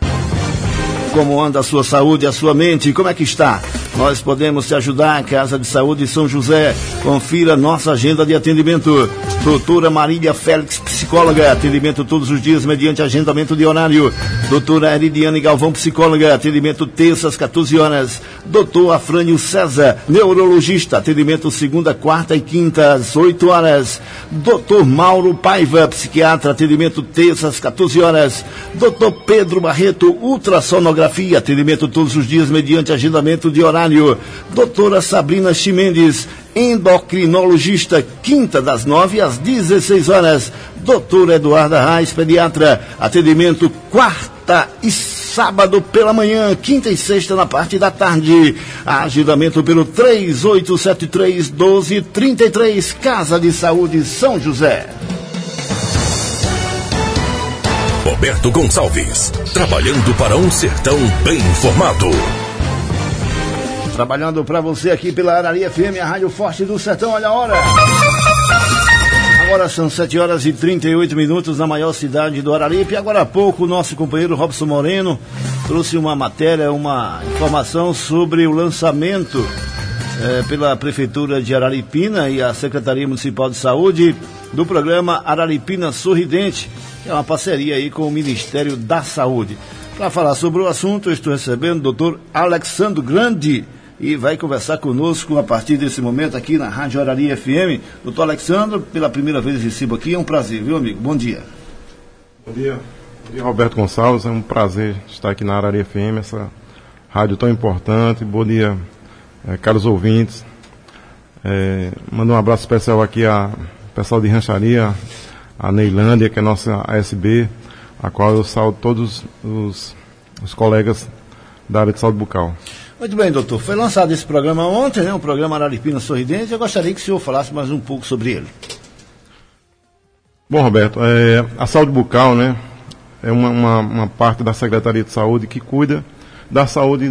E: Como anda a sua saúde, a sua mente? Como é que está? Nós podemos te ajudar. Casa de Saúde São José. Confira nossa agenda de atendimento. Doutora Marília Félix, psicóloga. Atendimento todos os dias mediante agendamento de horário. Doutora Heridiane Galvão, psicóloga. Atendimento terças, 14 horas. Doutor Afrânio César, neurologista. Atendimento segunda, quarta e quinta, às 8 horas. Doutor Mauro Paiva, psiquiatra. Atendimento terças, 14 horas. Doutor Pedro Barreto, ultrassonografia. Atendimento todos os dias mediante agendamento de horário. Doutora Sabrina Chimendes, endocrinologista, quinta das 9 às 16 horas. Doutora Eduarda Reis, pediatra, atendimento quarta e sábado pela manhã, quinta e sexta na parte da tarde. Agendamento pelo 3873-1233, Casa de Saúde São José.
Y: Roberto Gonçalves, trabalhando para um sertão bem informado.
E: Trabalhando para você aqui pela Arari FM, a Rádio Forte do Sertão. Olha a hora. Agora são 7 horas e 38 minutos na maior cidade do Araripe. Agora há pouco o nosso companheiro Robson Moreno trouxe uma matéria, uma informação sobre o lançamento pela Prefeitura de Araripina e a Secretaria Municipal de Saúde do programa Araripina Sorridente, que é uma parceria aí com o Ministério da Saúde. Para falar sobre o assunto, eu estou recebendo o Dr. Alexandro Grande e vai conversar conosco a partir desse momento aqui na Rádio Arari FM. Doutor Alexandro, pela primeira vez recebo aqui, é um prazer, viu, amigo? Bom dia.
C: Bom dia. Bom dia, Roberto Gonçalves, é um prazer estar aqui na Arari FM, essa rádio tão importante. Bom dia, caros ouvintes. Mando um abraço especial aqui ao pessoal de Rancharia, a Neilândia, que é nossa ASB, a qual eu saúdo todos os colegas da área de saúde bucal.
E: Muito bem, doutor. Foi lançado esse programa ontem, né? O programa Araripina Sorridente. Eu gostaria que o senhor falasse mais um pouco sobre ele.
C: Bom, Roberto, a saúde bucal, né, é uma parte da Secretaria de Saúde que cuida da saúde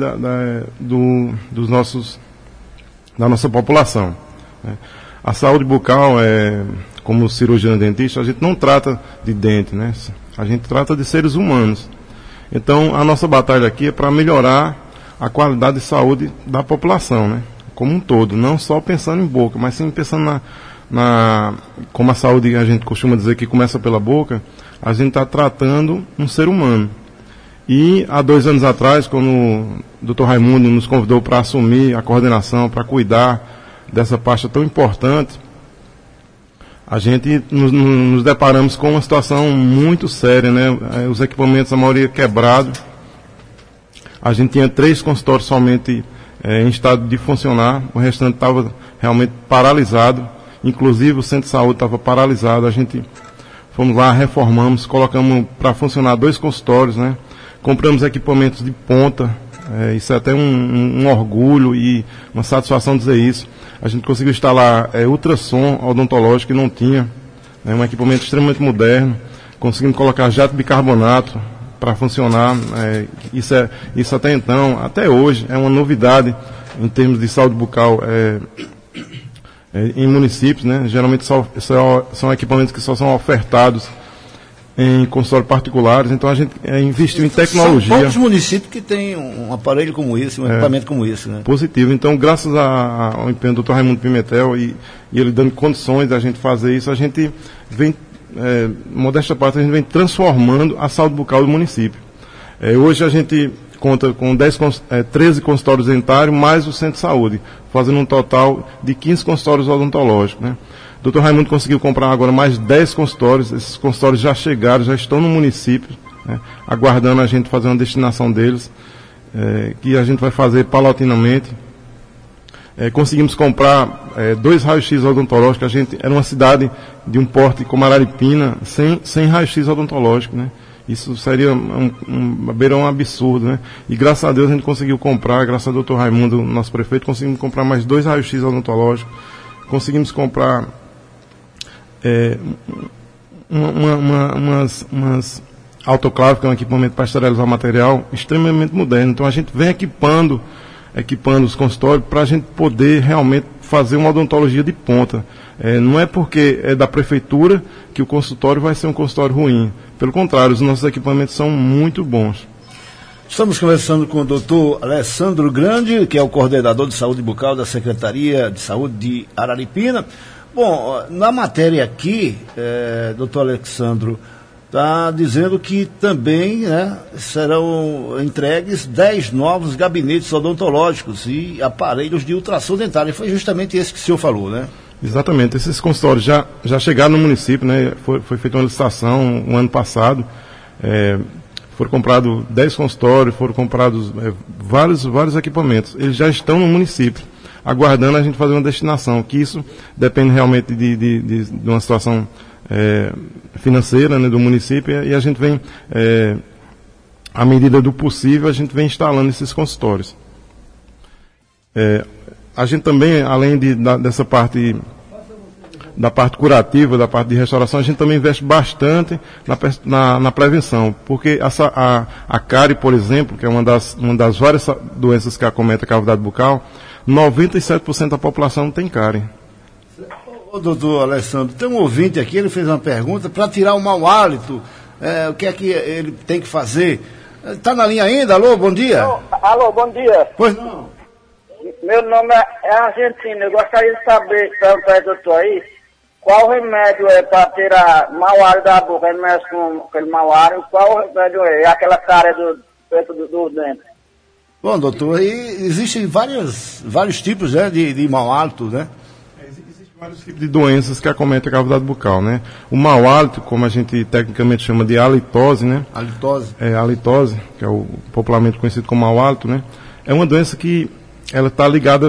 C: da nossa população, né? A saúde bucal, como cirurgião dentista, a gente não trata de dente, né? A gente trata de seres humanos. Então, a nossa batalha aqui é para melhorar a qualidade de saúde da população, né? Como um todo, não só pensando em boca, mas sim pensando como a saúde, a gente costuma dizer que começa pela boca, a gente está tratando um ser humano. E há 2 anos atrás, quando o Dr. Raimundo nos convidou para assumir a coordenação, para cuidar dessa pasta tão importante, a gente nos deparamos com uma situação muito séria, né? Os equipamentos, a maioria quebrados. A gente tinha 3 consultórios somente em estado de funcionar, o restante estava realmente paralisado, inclusive o centro de saúde estava paralisado. A gente fomos lá, reformamos, colocamos para funcionar 2 consultórios, né? Compramos equipamentos de ponta, isso é até um orgulho e uma satisfação dizer isso. A gente conseguiu instalar ultrassom odontológico que não tinha, um equipamento extremamente moderno, conseguimos colocar jato de bicarbonato para funcionar. Isso até então, até hoje, é uma novidade em termos de saúde bucal em municípios, né? Geralmente são equipamentos que só são ofertados em consultórios particulares. Então a gente investiu em tecnologia.
E: São poucos municípios que têm um aparelho como esse, um equipamento como esse, né?
C: Positivo. Então, graças ao empenho do Dr. Raimundo Pimentel e ele dando condições da gente fazer isso, a gente vem, modéstia à parte, a gente vem transformando a saúde bucal do município. Hoje a gente conta com 13 consultórios dentários, mais o centro de saúde, fazendo um total de 15 consultórios odontológicos, né? O Dr. Raimundo conseguiu comprar agora mais 10 consultórios. Esses consultórios já chegaram, já estão no município, né, aguardando a gente fazer uma destinação deles, que a gente vai fazer paulatinamente. Conseguimos comprar 2 raios-x odontológicos. A gente era uma cidade de um porte como Araripina, sem raio-x odontológico, né? Isso seria um absurdo, né? E graças a Deus a gente conseguiu comprar, graças ao Dr. Raimundo, nosso prefeito, conseguimos comprar mais 2 raios-x odontológicos. Conseguimos comprar umas autoclaves, que é um equipamento para esterilizar o material, extremamente moderno. Então a gente vem equipando os consultórios para a gente poder realmente fazer uma odontologia de ponta. Não é porque é da prefeitura que o consultório vai ser um consultório ruim. Pelo contrário, os nossos equipamentos são muito bons.
E: Estamos conversando com o doutor Alexandro Grande, que é o coordenador de saúde bucal da Secretaria de Saúde de Araripina. Bom, na matéria aqui, doutor Alexandro, está dizendo que também, né, serão entregues 10 novos gabinetes odontológicos e aparelhos de ultrassom dentário. E foi justamente esse que o senhor falou, né?
C: Exatamente. Esses consultórios já chegaram no município, né? Foi feita uma licitação no ano passado. Foram comprados 10 consultórios, foram comprados vários equipamentos. Eles já estão no município, aguardando a gente fazer uma destinação, que isso depende realmente de uma situação financeira, né, do município, e a gente vem, à medida do possível, a gente vem instalando esses consultórios. A gente também, além dessa parte da parte curativa, da parte de restauração, a gente também investe bastante na prevenção, porque a cárie, por exemplo, que é uma das várias doenças que acomete a cavidade bucal, 97% da população tem cárie.
E: Doutor Alessandro, tem um ouvinte aqui, ele fez uma pergunta, para tirar o mau hálito, o que é que ele tem que fazer? Está na linha ainda? Alô, bom dia.
D: Alô, bom dia.
E: Pois não.
D: Meu nome é Argentina, eu gostaria de saber, perguntar ao doutor aí, qual remédio é para tirar mau hálito da boca, ele mexe com aquele mau hálito, qual remédio é aquela cara do dente?
E: Bom, doutor, aí existem vários tipos, né, de mau hálito, né?
C: Existem vários tipos de doenças que acometem a cavidade bucal, né? O mau hálito, como a gente tecnicamente chama de halitose, né? Halitose, que é o popularmente conhecido como mau hálito, né? É uma doença que ela está ligada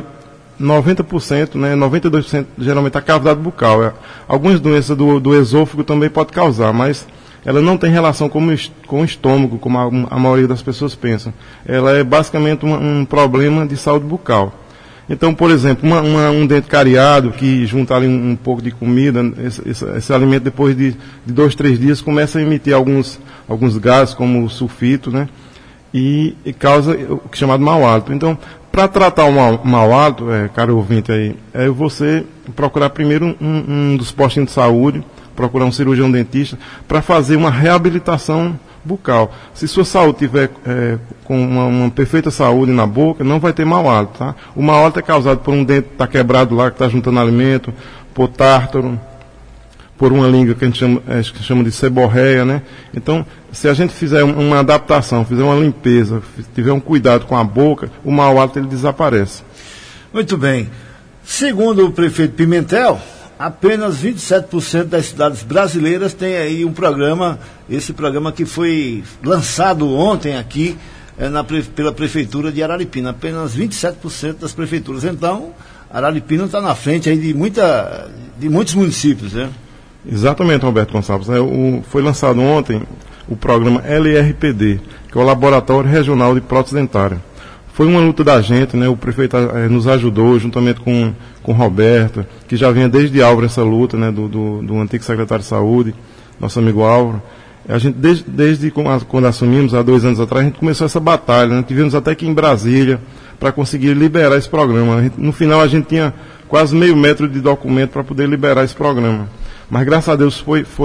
C: 90%, né? 92% geralmente à cavidade bucal. Algumas doenças do esôfago também pode causar, mas ela não tem relação com o estômago, como a maioria das pessoas pensam. Ela é basicamente um problema de saúde bucal. Então, por exemplo, um dente cariado que junta ali um pouco de comida, esse alimento depois de 2, 3 dias começa a emitir alguns gases, como o sulfito, né? E causa o que é chamado mau hálito. Então, para tratar o mau hálito, caro ouvinte aí, é você procurar primeiro um dos postinhos de saúde, procurar um cirurgião dentista, para fazer uma reabilitação bucal. Se sua saúde tiver com uma perfeita saúde na boca, não vai ter mau hálito, tá? O mau hálito é causado por um dente que está quebrado lá, que está juntando alimento, por tártaro, por uma língua que a gente chama de seborreia, né? Então, se a gente fizer uma adaptação, fizer uma limpeza, tiver um cuidado com a boca, o mau hálito ele desaparece.
E: Muito bem. Segundo o prefeito Pimentel, apenas 27% das cidades brasileiras têm aí um programa, esse programa que foi lançado ontem aqui pela Prefeitura de Araripina. Apenas 27% das prefeituras. Então, Araripina está na frente aí de muitos municípios, né?
C: Exatamente, Roberto Gonçalves. Foi lançado ontem o programa LRPD, que é o Laboratório Regional de Prótese Dentária. Foi uma luta da gente, né? O prefeito nos ajudou, juntamente com o Roberto, que já vinha desde Álvaro essa luta, né? Do antigo secretário de Saúde, nosso amigo Álvaro. A gente, desde quando assumimos, há 2 anos atrás, a gente começou essa batalha, né? Tivemos até aqui em Brasília, para conseguir liberar esse programa. No final, a gente tinha quase meio metro de documento para poder liberar esse programa. Mas, graças a Deus,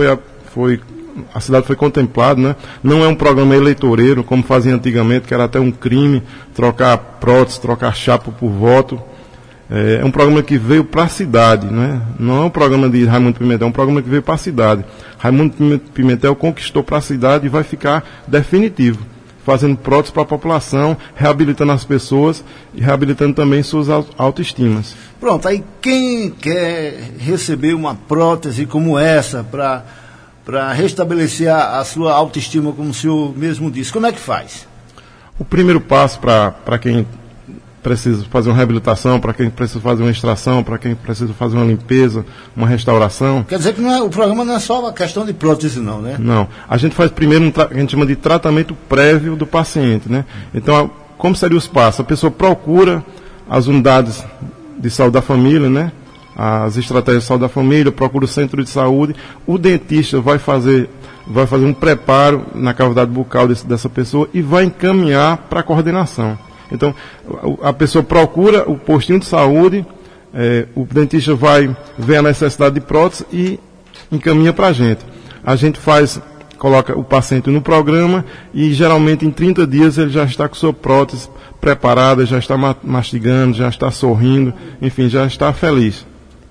C: a cidade foi contemplada, né? Não é um programa eleitoreiro, como fazia antigamente, que era até um crime, trocar prótese, trocar chapa por voto. É um programa que veio para a cidade, né? Não é um programa de Raimundo Pimentel, é um programa que veio para a cidade. Raimundo Pimentel conquistou para a cidade e vai ficar definitivo, fazendo prótese para a população, reabilitando as pessoas e reabilitando também suas autoestimas.
E: Pronto, aí quem quer receber uma prótese como essa para restabelecer a sua autoestima, como o senhor mesmo disse, como é que faz?
C: O primeiro passo para quem precisa fazer uma reabilitação, para quem precisa fazer uma extração, para quem precisa fazer uma limpeza, uma restauração.
E: Quer dizer que o programa não é só uma questão de prótese, não, né?
C: Não. A gente faz primeiro a gente chama de tratamento prévio do paciente, né? Então, como seria os passos? A pessoa procura as unidades de saúde da família, né? As estratégias de saúde da família, procura o centro de saúde, o dentista vai fazer um preparo na cavidade bucal dessa pessoa e vai encaminhar para a coordenação. Então, a pessoa procura o postinho de saúde, o dentista vai ver a necessidade de prótese e encaminha para a gente. A gente coloca o paciente no programa e geralmente em 30 dias ele já está com sua prótese preparada, já está mastigando, já está sorrindo, enfim, já está feliz.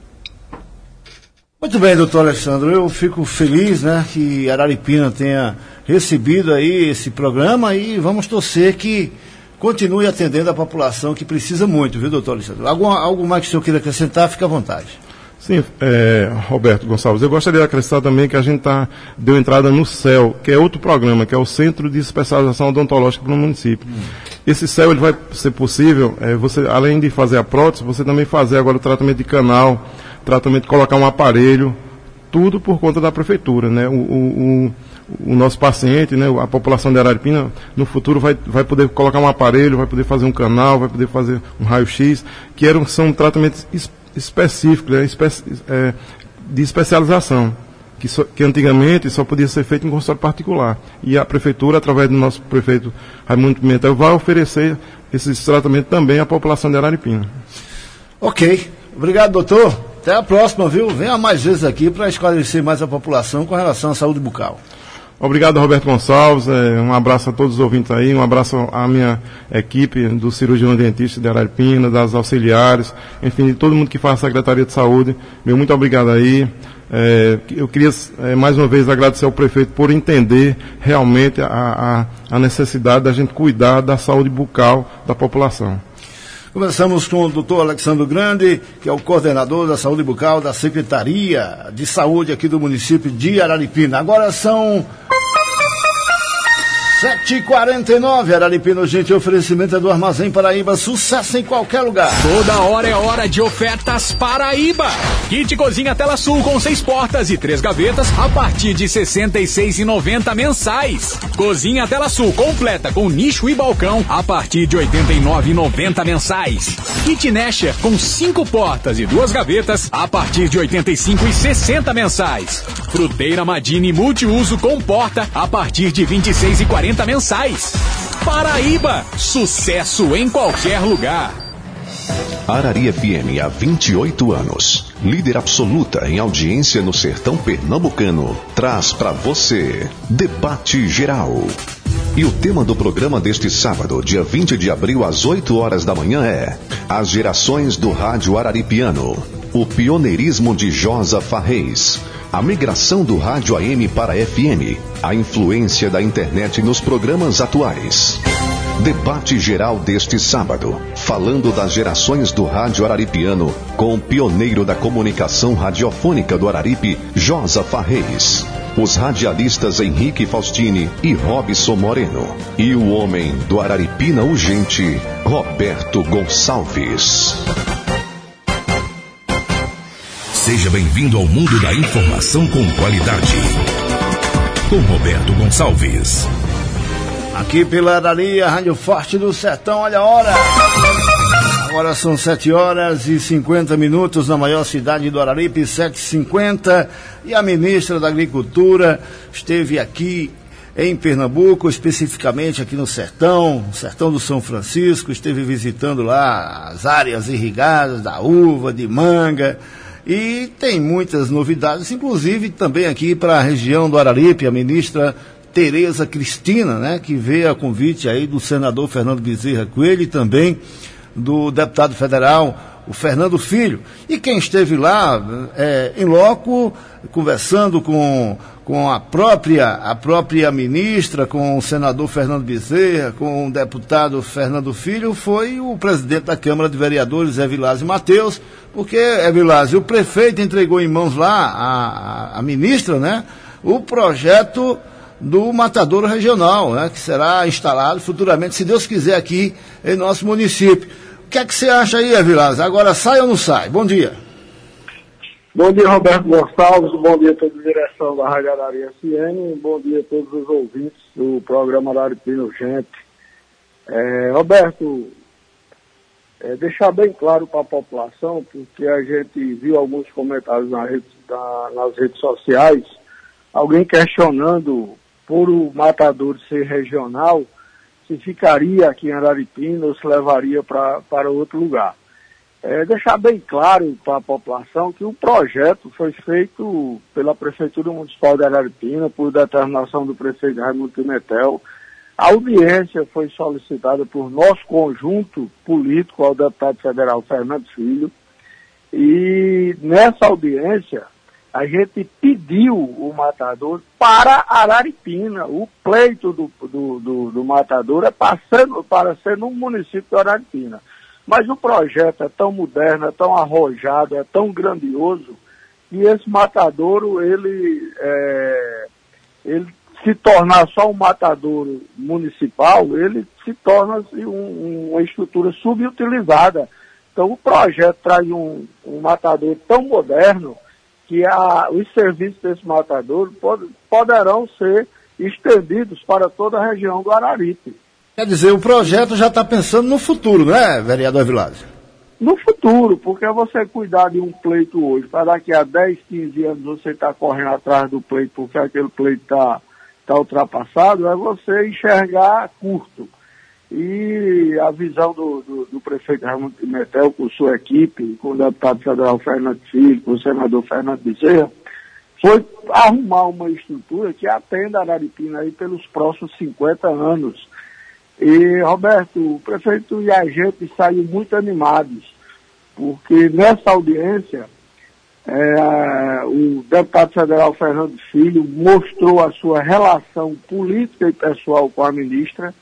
E: Muito bem, doutor Alessandro, eu fico feliz, né, que Araripina tenha recebido aí esse programa e vamos torcer que continue atendendo a população que precisa muito, viu, doutor Alessandro? Algo mais que o senhor queira acrescentar, fica à vontade.
C: Sim, Roberto Gonçalves, eu gostaria de acrescentar também que a gente deu entrada no CEL, que é outro programa, que é o Centro de Especialização Odontológica para o município. Esse CEL ele vai ser possível, você, além de fazer a prótese, você também fazer agora o tratamento de canal, tratamento de colocar um aparelho, tudo por conta da prefeitura, né? O nosso paciente, né, a população de Araripina, no futuro vai poder colocar um aparelho, vai poder fazer um canal, vai poder fazer um raio-x, são tratamentos específicos, de especialização, que antigamente só podia ser feito em consultório particular. E a prefeitura, através do nosso prefeito Raimundo Pimentel, vai oferecer esses tratamentos também à população de Araripina.
E: Ok. Obrigado, doutor. Até a próxima, viu? Venha mais vezes aqui para esclarecer mais a população com relação à saúde bucal.
C: Obrigado, Roberto Gonçalves. Um abraço a todos os ouvintes aí, um abraço à minha equipe do cirurgião dentista de Araripina, das auxiliares, enfim, de todo mundo que faz a Secretaria de Saúde. Meu muito obrigado aí. Eu queria mais uma vez agradecer ao prefeito por entender realmente a necessidade da gente cuidar da saúde bucal da população.
E: Conversamos com o doutor Alexandre Grande, que é o coordenador da saúde bucal da Secretaria de Saúde aqui do município de Araripina. Agora são 7h49, Araripina, gente, oferecimento é do Armazém Paraíba, sucesso em qualquer lugar.
T: Toda hora é hora de ofertas Paraíba. Kit Cozinha Tela Sul com 6 portas e 3 gavetas a partir de R$ 66,90 mensais. Cozinha Tela Sul completa com nicho e balcão a partir de R$ 89,90 mensais. Kit Nesher com 5 portas e 2 gavetas a partir de R$ 85,60 mensais. Fruteira Madini multiuso com porta a partir de R$ 26,40 mensais. Paraíba, sucesso em qualquer lugar.
A: Arari FM há 28 anos. Líder absoluta em audiência no sertão pernambucano. Traz para você Debate Geral. E o tema do programa deste sábado, dia 20 de abril, às 8 horas da manhã é As gerações do rádio araripiano. O pioneirismo de Josa Farreis. A migração do rádio AM para FM. A influência da internet nos programas atuais. Debate geral deste sábado, falando das gerações do rádio araripiano, com o pioneiro da comunicação radiofônica do Araripe, Josa Farreis. Os radialistas Henrique Faustini e Robson Moreno. E o homem do Araripina Urgente, Roberto Gonçalves.
B: Seja bem-vindo ao mundo da informação com qualidade. Com Roberto Gonçalves.
E: Aqui pela Arari, a Rádio Forte do Sertão, olha a hora. Agora são 7h50 na maior cidade do Araripe, 7h50. E a ministra da Agricultura esteve aqui em Pernambuco, especificamente aqui no Sertão do São Francisco, esteve visitando lá as áreas irrigadas da uva, de manga. E tem muitas novidades, inclusive também aqui para a região do Araripe, a ministra Tereza Cristina, né, que veio a convite aí do senador Fernando Bezerra Coelho e também do deputado federal, o Fernando Filho. E quem esteve lá, em loco, conversando com a própria ministra, com o senador Fernando Bezerra, com o deputado Fernando Filho, foi o presidente da Câmara de Vereadores, Evilásio Mateus, porque, Evilásio, o prefeito entregou em mãos lá, a ministra, né, o projeto do matadouro regional, né, que será instalado futuramente, se Deus quiser, aqui em nosso município. O que é que você acha aí, Evilásio? Agora sai ou não sai? Bom dia.
F: Bom dia, Roberto Gonçalves, bom dia a toda a direção da Rádio Arari FM, bom dia a todos os ouvintes do programa Araripina Urgente. Roberto, deixar bem claro para a população, porque a gente viu alguns comentários nas redes sociais, alguém questionando por o matadouro ser regional, se ficaria aqui em Araripina ou se levaria para outro lugar. Deixar bem claro para a população que o projeto foi feito pela Prefeitura Municipal de Araripina, por determinação do prefeito Raimundo Pimentel. A audiência foi solicitada por nosso conjunto político ao deputado federal Fernando Filho. E nessa audiência, a gente pediu o matadouro para Araripina. O pleito do matadouro é para ser no município de Araripina. Mas o projeto é tão moderno, é tão arrojado, é tão grandioso, que esse matadouro, ele se tornar só um matadouro municipal, ele se torna uma estrutura subutilizada. Então o projeto traz um matadouro tão moderno que os serviços desse matadouro poderão ser estendidos para toda a região do Araripe.
E: Quer dizer, o projeto já está pensando no futuro, não é, vereador Evilásio?
F: No futuro, porque você cuidar de um pleito hoje, para daqui a 10, 15 anos você está correndo atrás do pleito porque aquele pleito está ultrapassado, é você enxergar curto. E a visão do prefeito Raimundo Pimentel, com sua equipe, com o deputado federal Fernando Filho, com o senador Fernando Bezerra, foi arrumar uma estrutura que atenda a Araripina aí pelos próximos 50 anos. E, Roberto, o prefeito e a gente saíram muito animados, porque nessa audiência, o deputado federal Fernando Filho mostrou a sua relação política e pessoal com a ministra,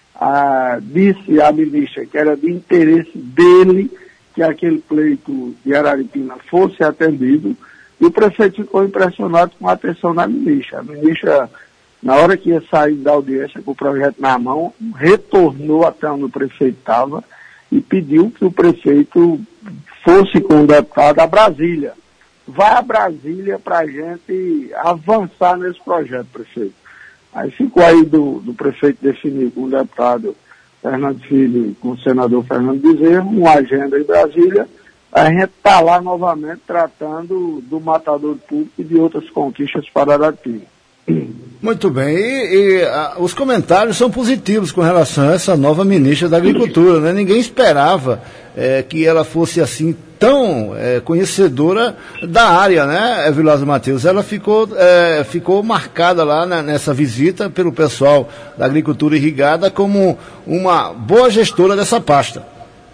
F: disse à ministra que era de interesse dele que aquele pleito de Araripina fosse atendido, e o prefeito ficou impressionado com a atenção da ministra. A ministra, na hora que ia sair da audiência com o projeto na mão, retornou até onde o prefeito estava e pediu que o prefeito fosse com o deputado a Brasília. Vai a Brasília para a gente avançar nesse projeto, prefeito. Aí ficou aí do prefeito definir com o deputado Fernando Filho e com o senador Fernando Bezerra uma agenda em Brasília. A gente está lá novamente tratando do matador público e de outras conquistas para Araripina.
E: Muito bem, e os comentários são positivos com relação a essa nova ministra da Agricultura, né? Ninguém esperava que ela fosse assim tão conhecedora da área, né, Vilásio Matheus? Ela ficou marcada lá nessa visita pelo pessoal da agricultura irrigada como uma boa gestora dessa pasta.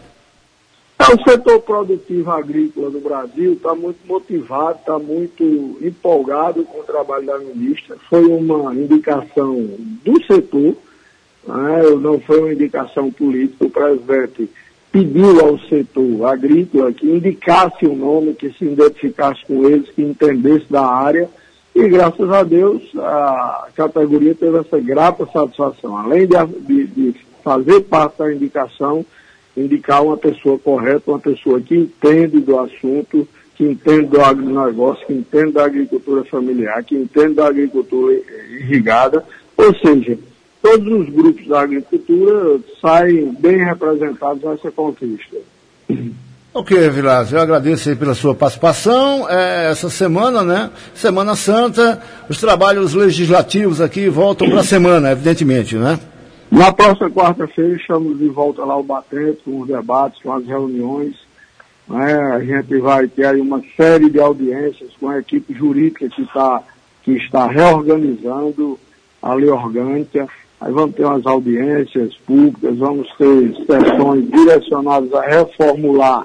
F: O setor produtivo agrícola do Brasil está muito motivado, está muito empolgado com o trabalho da ministra. Foi uma indicação do setor, né? Não foi uma indicação política. O presidente pediu ao setor agrícola que indicasse um nome, que se identificasse com eles, que entendesse da área. E, graças a Deus, a categoria teve essa grata satisfação. Além de fazer parte da indicação, indicar uma pessoa correta, uma pessoa que entende do assunto, que entende do agronegócio, que entende da agricultura familiar, que entende da agricultura irrigada, ou seja, todos os grupos da agricultura saem bem representados nessa conquista.
E: Ok, Vilásio, eu agradeço aí pela sua participação. Essa semana, né, Semana Santa, os trabalhos legislativos aqui voltam para a semana, evidentemente, né?
F: Na próxima quarta-feira estamos de volta lá ao Batente, com os debates, com as reuniões, né? A gente vai ter aí uma série de audiências com a equipe jurídica que está reorganizando a lei orgânica. Aí vamos ter umas audiências públicas, vamos ter sessões direcionadas a reformular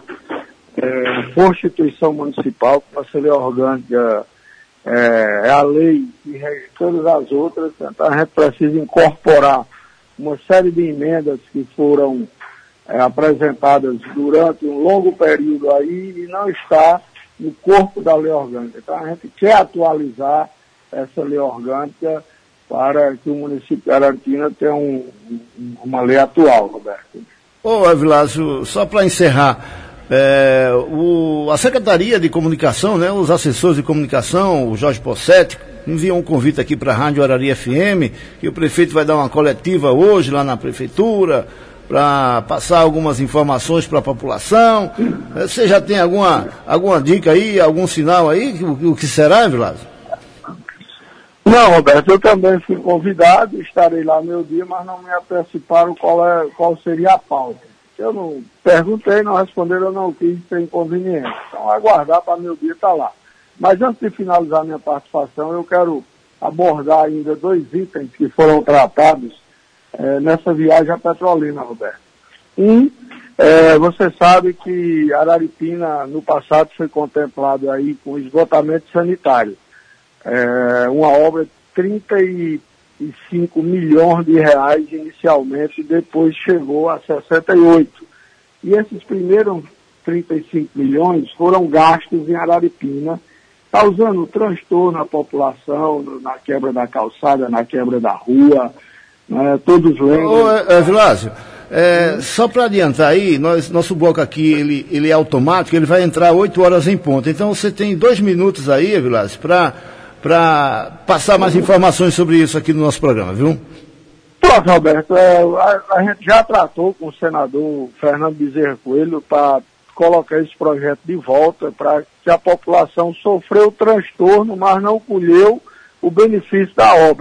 F: a Constituição Municipal, que a lei orgânica é a lei que rege todas as outras, então a gente precisa incorporar uma série de emendas que foram apresentadas durante um longo período aí e não está no corpo da lei orgânica. Então a gente quer atualizar essa lei orgânica para que o município de Araripina tenha uma lei atual, Roberto.
E: Vilásio, só para encerrar, a Secretaria de Comunicação, né, os assessores de comunicação, o Jorge Possetti, enviou um convite aqui para a Rádio Arari FM, que o prefeito vai dar uma coletiva hoje lá na prefeitura, para passar algumas informações para a população. Você já tem alguma dica aí, algum sinal aí, o que será, Vilásio?
F: Não, Roberto, eu também fui convidado, estarei lá meu dia, mas não me anteciparam qual seria a pauta. Eu não perguntei, não responderam, eu não quis ter inconveniente. Então, aguardar para meu dia estar lá. Mas antes de finalizar minha participação, eu quero abordar ainda 2 itens que foram tratados nessa viagem a Petrolina, Roberto. Você sabe que Araripina, no passado, foi contemplado aí com esgotamento sanitário. Uma obra de 35 milhões de reais inicialmente, depois chegou a 68. E esses primeiros 35 milhões foram gastos em Araripina, causando transtorno à população, na quebra da calçada, na quebra da rua, né? Todos lembram.
E: Vilásio, só para adiantar aí, nosso bloco aqui, ele é automático, ele vai entrar 8 horas em ponto. Então você tem 2 minutos aí, Vilásio, para passar mais informações sobre isso aqui no nosso programa, viu?
F: Pronto, Roberto, a gente já tratou com o senador Fernando Bezerra Coelho para colocar esse projeto de volta, para que a população sofreu transtorno, mas não colheu o benefício da obra.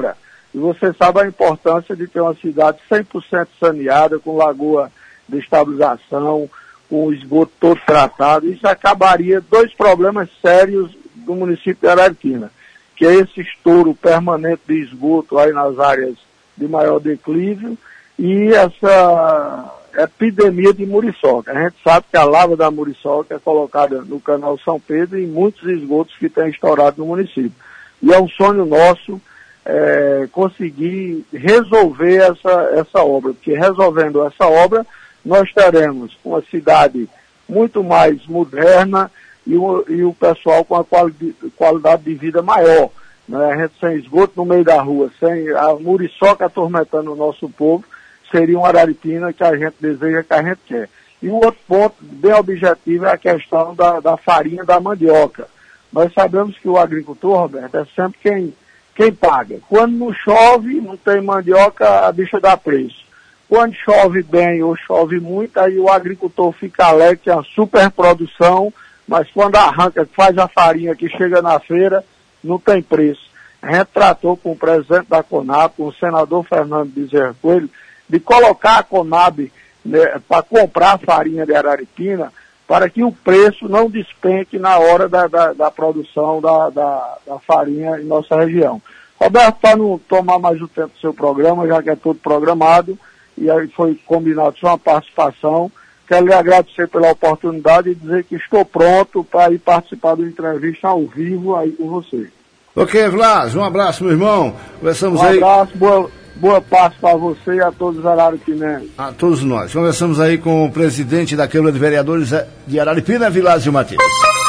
F: E você sabe a importância de ter uma cidade 100% saneada, com lagoa de estabilização, com o esgoto todo tratado. Isso acabaria 2 problemas sérios do município de Arariquina, que é esse estouro permanente de esgoto aí nas áreas de maior declive e essa epidemia de muriçoca. A gente sabe que a lava da muriçoca é colocada no canal São Pedro e em muitos esgotos que têm estourado no município. E é um sonho nosso conseguir resolver essa obra, porque resolvendo essa obra, nós teremos uma cidade muito mais moderna e o pessoal com a qualidade de vida maior. Né? A gente sem esgoto no meio da rua, sem a muriçoca atormentando o nosso povo, seria uma Araripina que a gente deseja, que a gente quer. E o outro ponto bem objetivo é a questão da farinha da mandioca. Nós sabemos que o agricultor, Roberto, é sempre quem paga. Quando não chove, não tem mandioca, a bicha dá preço. Quando chove bem ou chove muito, aí o agricultor fica alegre, que é uma superprodução, mas quando arranca, faz a farinha que chega na feira, não tem preço. A gente tratou com o presidente da Conab, com o senador Fernando Bezerra Coelho, de colocar a Conab, né, para comprar a farinha de Araripina, para que o preço não despenque na hora da produção da farinha em nossa região. Roberto, para não tomar mais o tempo do seu programa, já que é todo programado, e aí foi combinado sua participação, quero lhe agradecer pela oportunidade e dizer que estou pronto para ir participar de uma entrevista ao vivo aí com você.
E: Ok, Vlas, um abraço, meu irmão. Conversamos
F: aí. Um abraço, boa paz para você e a todos os araripinenses.
E: A todos nós. Conversamos aí com o presidente da Câmara de Vereadores de Araripina, Vilásio Matias.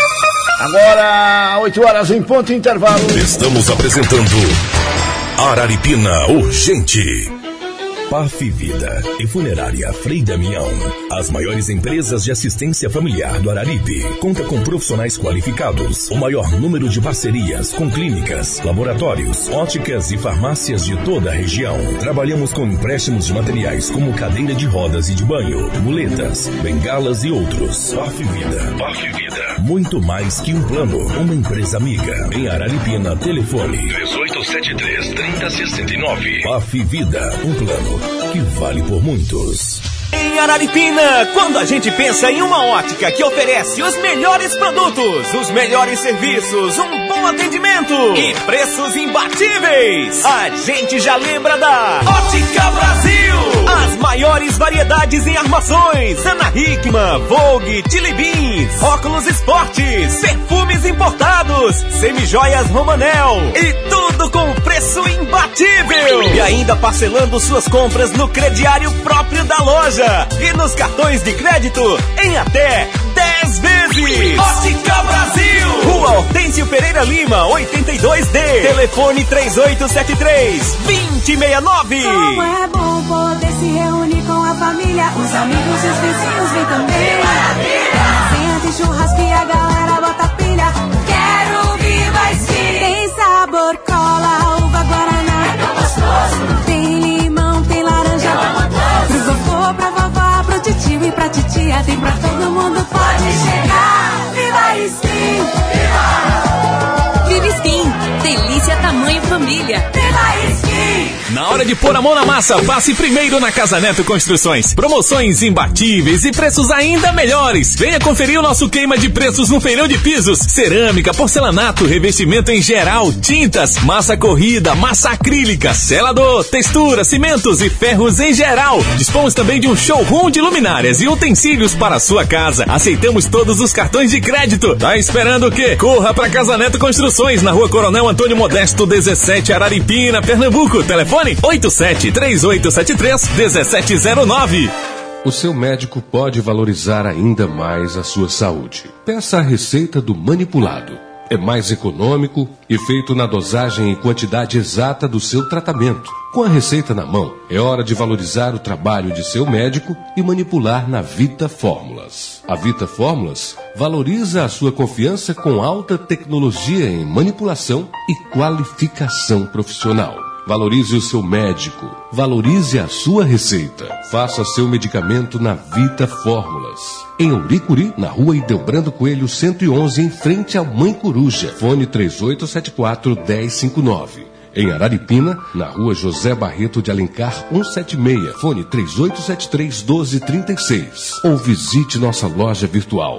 E: Agora, 8 horas em ponto, intervalo.
A: Estamos apresentando Araripina Urgente. PAF Vida e Funerária Frei Damião. As maiores empresas de assistência familiar do Araripe. Conta com profissionais qualificados. O maior número de parcerias com clínicas, laboratórios, óticas e farmácias de toda a região. Trabalhamos com empréstimos de materiais como cadeira de rodas e de banho, muletas, bengalas e outros. PAF Vida. PAF Vida. Muito mais que um plano. Uma empresa amiga. Em Araripina, telefone 3873-3069. PAF Vida. Um plano que vale por muitos.
U: Em Araripina, quando a gente pensa em uma ótica que oferece os melhores produtos, os melhores serviços, um bom atendimento e preços imbatíveis, a gente já lembra da Ótica Brasil. As maiores variedades em armações, Ana Hickman, Vogue, Chili Beans, óculos esportes, perfumes importados, semijoias Romanel e tudo com preço imbatível. E ainda parcelando suas compras no crediário próprio da loja e nos cartões de crédito em até 10 vezes. Ótica Brasil. Rua Hortêncio Pereira Lima, 82D. Telefone 3873-2069.
G: Como é bom poder se reunir com a família, os amigos e os vizinhos vêm também. Senta de churrasco e a galera bota pilha. Quero ouvir mais sim. Tem sabor, cola, uva, guaraná. É tão gostoso. Tem limão, tem laranja. Pro vovô, pra vovó, pro titio e pra titia. Tem pra todo mundo, pode chegar. Viva Skin!
U: Viva Skin! Delícia, tamanho, família.
G: Viva Skin!
T: Na hora de pôr a mão na massa, passe primeiro na Casa Neto Construções. Promoções imbatíveis e preços ainda melhores. Venha conferir o nosso queima de preços no feirão de pisos. Cerâmica, porcelanato, revestimento em geral, tintas, massa corrida, massa acrílica, selador, textura, cimentos e ferros em geral. Dispomos também de um showroom de luminárias e utensílios para a sua casa. Aceitamos todos os cartões de crédito. Tá esperando o quê? Corra pra Casa Neto Construções, na Rua Coronel Antônio Modesto, 17, Araripina, Pernambuco. Telefone 87-3873-1709.
H: O seu médico pode valorizar ainda mais a sua saúde. Peça a receita do manipulado. É mais econômico e feito na dosagem e quantidade exata do seu tratamento. Com a receita na mão, é hora de valorizar o trabalho de seu médico e manipular na Vita Fórmulas. A Vita Fórmulas valoriza a sua confiança com alta tecnologia em manipulação e qualificação profissional. Valorize o seu médico. Valorize a sua receita. Faça seu medicamento na Vita Fórmulas. Em Ouricuri, na Rua Ildebrando Coelho 111, em frente à Mãe Coruja. Fone 3874-1059. Em Araripina, na rua José Barreto de Alencar, 176, fone 3873-1236. Ou visite nossa loja virtual,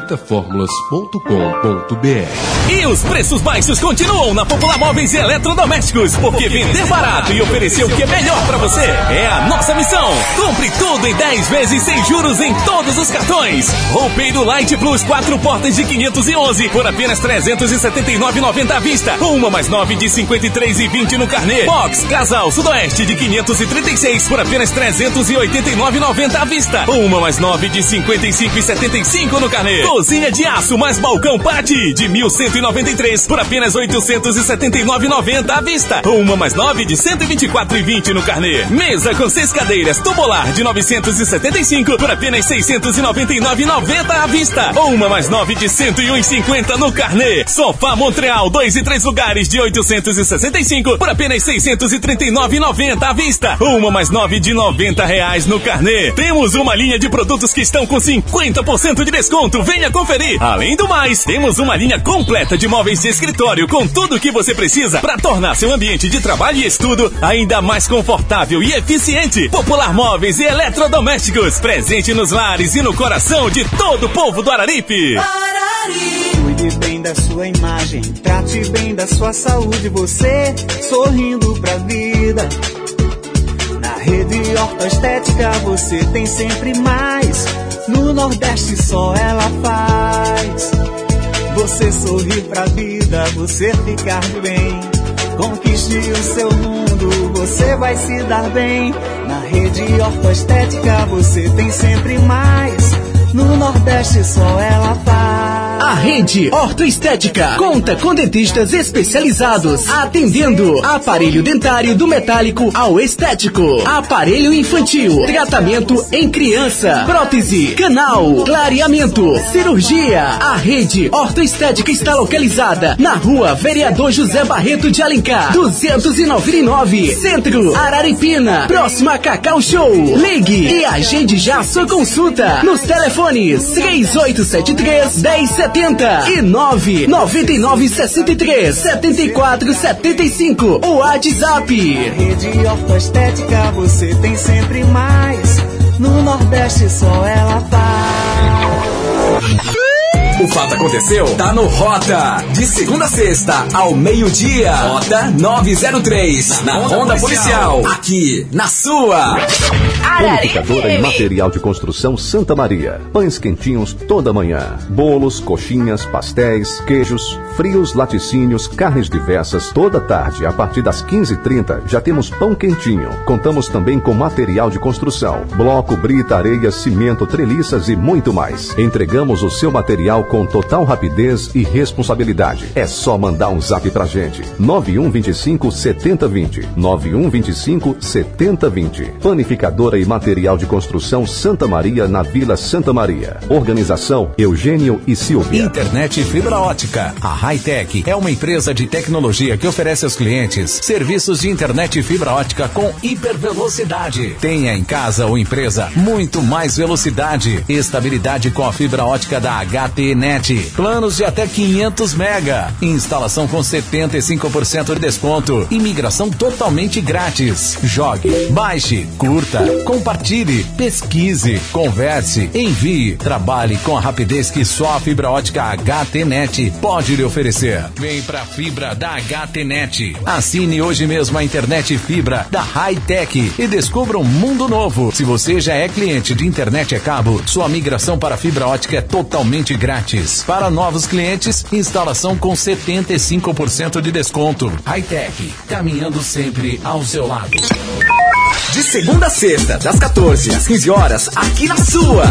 H: vitaformulas.com.br.
U: E os preços baixos continuam na Popular Móveis e Eletrodomésticos, porque vender barato e oferecer o que é melhor pra você é a nossa missão. Compre tudo em 10 vezes sem juros em todos os cartões. Roupeiro Light Plus 4 portas de 511 por apenas R$ 379,90 à vista. Uma mais 9 de 53,20 no carnê. Box Casal Sudoeste de 536 por apenas R$ 389,90 à vista. Uma mais 9 de 55,75 no carnê. Cozinha de aço mais balcão Pati de 1.193 por apenas R$ 879,90 à vista. Uma mais 9 de 124,20 no carnê. Mesa com 6 cadeiras Tubular de 975 por apenas R$ 699,90 à vista. Uma mais 9 de 101,50 no carnê. Sofá Montreal 2 e 3 lugares de 865 por apenas R$ 639,90 à vista. Uma mais 9 de R$90 no carnê. Temos uma linha de produtos que estão com 50% de desconto. Venha conferir. Além do mais, temos uma linha completa de móveis de escritório com tudo o que você precisa para tornar seu ambiente de trabalho e estudo ainda mais confortável e eficiente. Popular Móveis e Eletrodomésticos, presente nos lares e no coração de todo o povo do Araripe.
I: Cuide bem da sua imagem, trate bem da sua saúde, você sorrindo pra vida. Na Rede Ortoestética você tem sempre mais, no Nordeste só ela faz. Você sorrir pra vida, você ficar bem, conquiste o seu mundo, você vai se dar bem. Na Rede Ortoestética você tem sempre mais, no Nordeste só ela faz.
J: A Rede Ortoestética conta com dentistas especializados, atendendo aparelho dentário do metálico ao estético, aparelho infantil, tratamento em criança, prótese, canal, clareamento, cirurgia. A Rede Ortoestética está localizada na Rua Vereador José Barreto de Alencar, 299, Centro, Araripina, próxima a Cacau Show. Ligue e agende já sua consulta nos telefones 3873-1070 e 99963-7475. O WhatsApp.
I: Rede Ortoestética você tem sempre mais, no Nordeste só ela faz.
U: O fato aconteceu, tá no Rota. De segunda a sexta, ao meio-dia. Rota 903, na Ronda Policial. Aqui, na sua.
A: Panificadora e material de construção Santa Maria. Pães quentinhos toda manhã. Bolos, coxinhas, pastéis, queijos, frios, laticínios, carnes diversas. Toda tarde, a partir das 15h30, já temos pão quentinho. Contamos também com material de construção. Bloco, brita, areia, cimento, treliças e muito mais. Entregamos o seu material com total rapidez e responsabilidade. É só mandar um zap pra gente. 9125-7020. 9125-7020. Panificadora e material de construção Santa Maria, na Vila Santa Maria. Organização Eugênio e Silvia.
K: Internet fibra ótica. A Hightech é uma empresa de tecnologia que oferece aos clientes serviços de internet fibra ótica com hipervelocidade. Tenha em casa ou empresa muito mais velocidade. Estabilidade com a fibra ótica da HT Net. Planos de até 500 mega. Instalação com 75% de desconto. Imigração totalmente grátis. Jogue, baixe, curta, compartilhe, pesquise, converse, envie. Trabalhe com a rapidez que só a fibra ótica HT Net pode lhe oferecer. Vem pra fibra da HT Net. Assine hoje mesmo a internet fibra da Hightech e descubra um mundo novo. Se você já é cliente de internet a cabo, sua migração para fibra ótica é totalmente grátis. Para novos clientes, instalação com 75% de desconto. Hightech, caminhando sempre ao seu lado.
U: De segunda a sexta, das 14 às 15 horas, aqui na sua.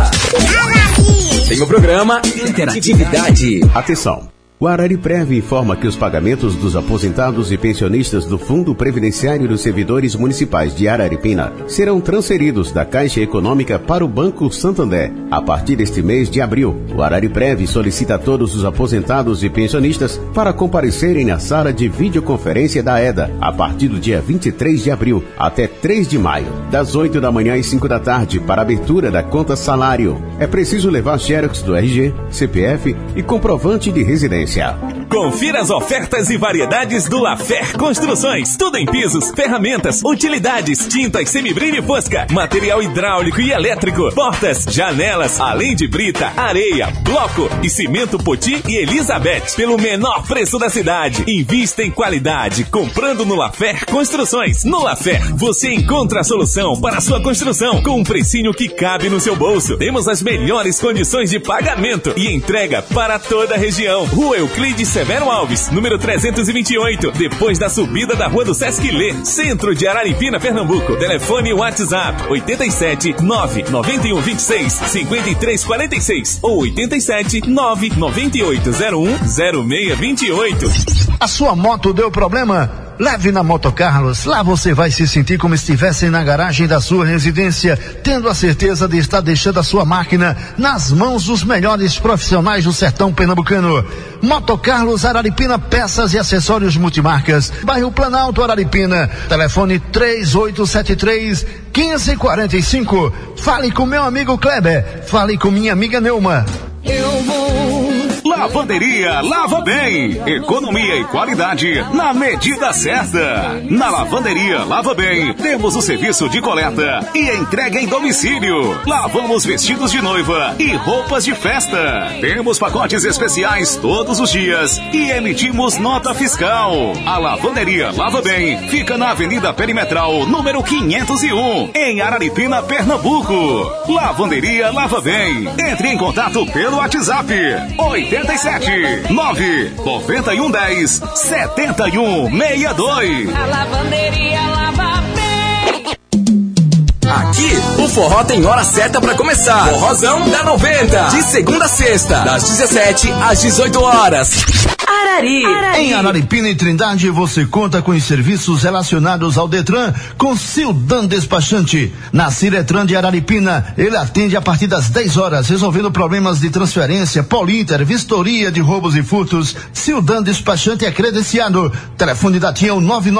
U: Tem o programa Interatividade.
Z: Atenção! O Arariprev informa que os pagamentos dos aposentados e pensionistas do Fundo Previdenciário dos Servidores Municipais de Araripina serão transferidos da Caixa Econômica para o Banco Santander a partir deste mês de abril. O Arariprev solicita a todos os aposentados e pensionistas para comparecerem na sala de videoconferência da EDA a partir do dia 23 de abril até 3 de maio, das 8 da manhã às 5 da tarde, para abertura da conta salário. É preciso levar xerox do RG, CPF e comprovante de residência.
B: Confira as ofertas e variedades do Lafer Construções. Tudo em pisos, ferramentas, utilidades, tintas, semibrilho e fosca, material hidráulico e elétrico, portas, janelas, além de brita, areia, bloco e cimento Poti e Elizabeth. Pelo menor preço da cidade. Invista em qualidade, comprando no Lafer Construções. No Lafer, você encontra a solução para a sua construção com um precinho que cabe no seu bolso. Temos as melhores condições de pagamento e entrega para toda a região. Rua Euclides Severo Alves, número 328, depois da subida da Rua do Sesc Lê, centro de Araripina, Pernambuco. Telefone WhatsApp 87 991 26 53 46 ou 87 998 01 0628.
L: A sua moto deu problema? Leve na Moto Carlos, lá você vai se sentir como se estivesse na garagem da sua residência, tendo a certeza de estar deixando a sua máquina nas mãos dos melhores profissionais do sertão pernambucano. Moto Carlos Araripina, peças e acessórios multimarcas, bairro Planalto, Araripina. Telefone 3873-1545. Fale com meu amigo Kleber, fale com minha amiga Neuma.
U: Eu vou.
M: Lavanderia Lava Bem. Economia e qualidade na medida certa. Na Lavanderia Lava Bem, temos o serviço de coleta e entrega em domicílio. Lavamos vestidos de noiva e roupas de festa. Temos pacotes especiais todos os dias e emitimos nota fiscal. A Lavanderia Lava Bem fica na Avenida Perimetral, número 501, em Araripina, Pernambuco. Lavanderia Lava Bem. Entre em contato pelo WhatsApp 87 9 91 10 71 62.
U: A lavanderia lava bem.
J: Aqui, o forró tem hora certa pra começar. Forrozão da 90. De segunda a sexta, das 17 às 18 horas. Arari.
L: Em Araripina e Trindade você conta com os serviços relacionados ao Detran com Sildan Despachante. Na Ciretran de Araripina, ele atende a partir das 10 horas, resolvendo problemas de transferência, Polinter, vistoria de roubos e furtos. Sildan Despachante é credenciado. Telefone da TIA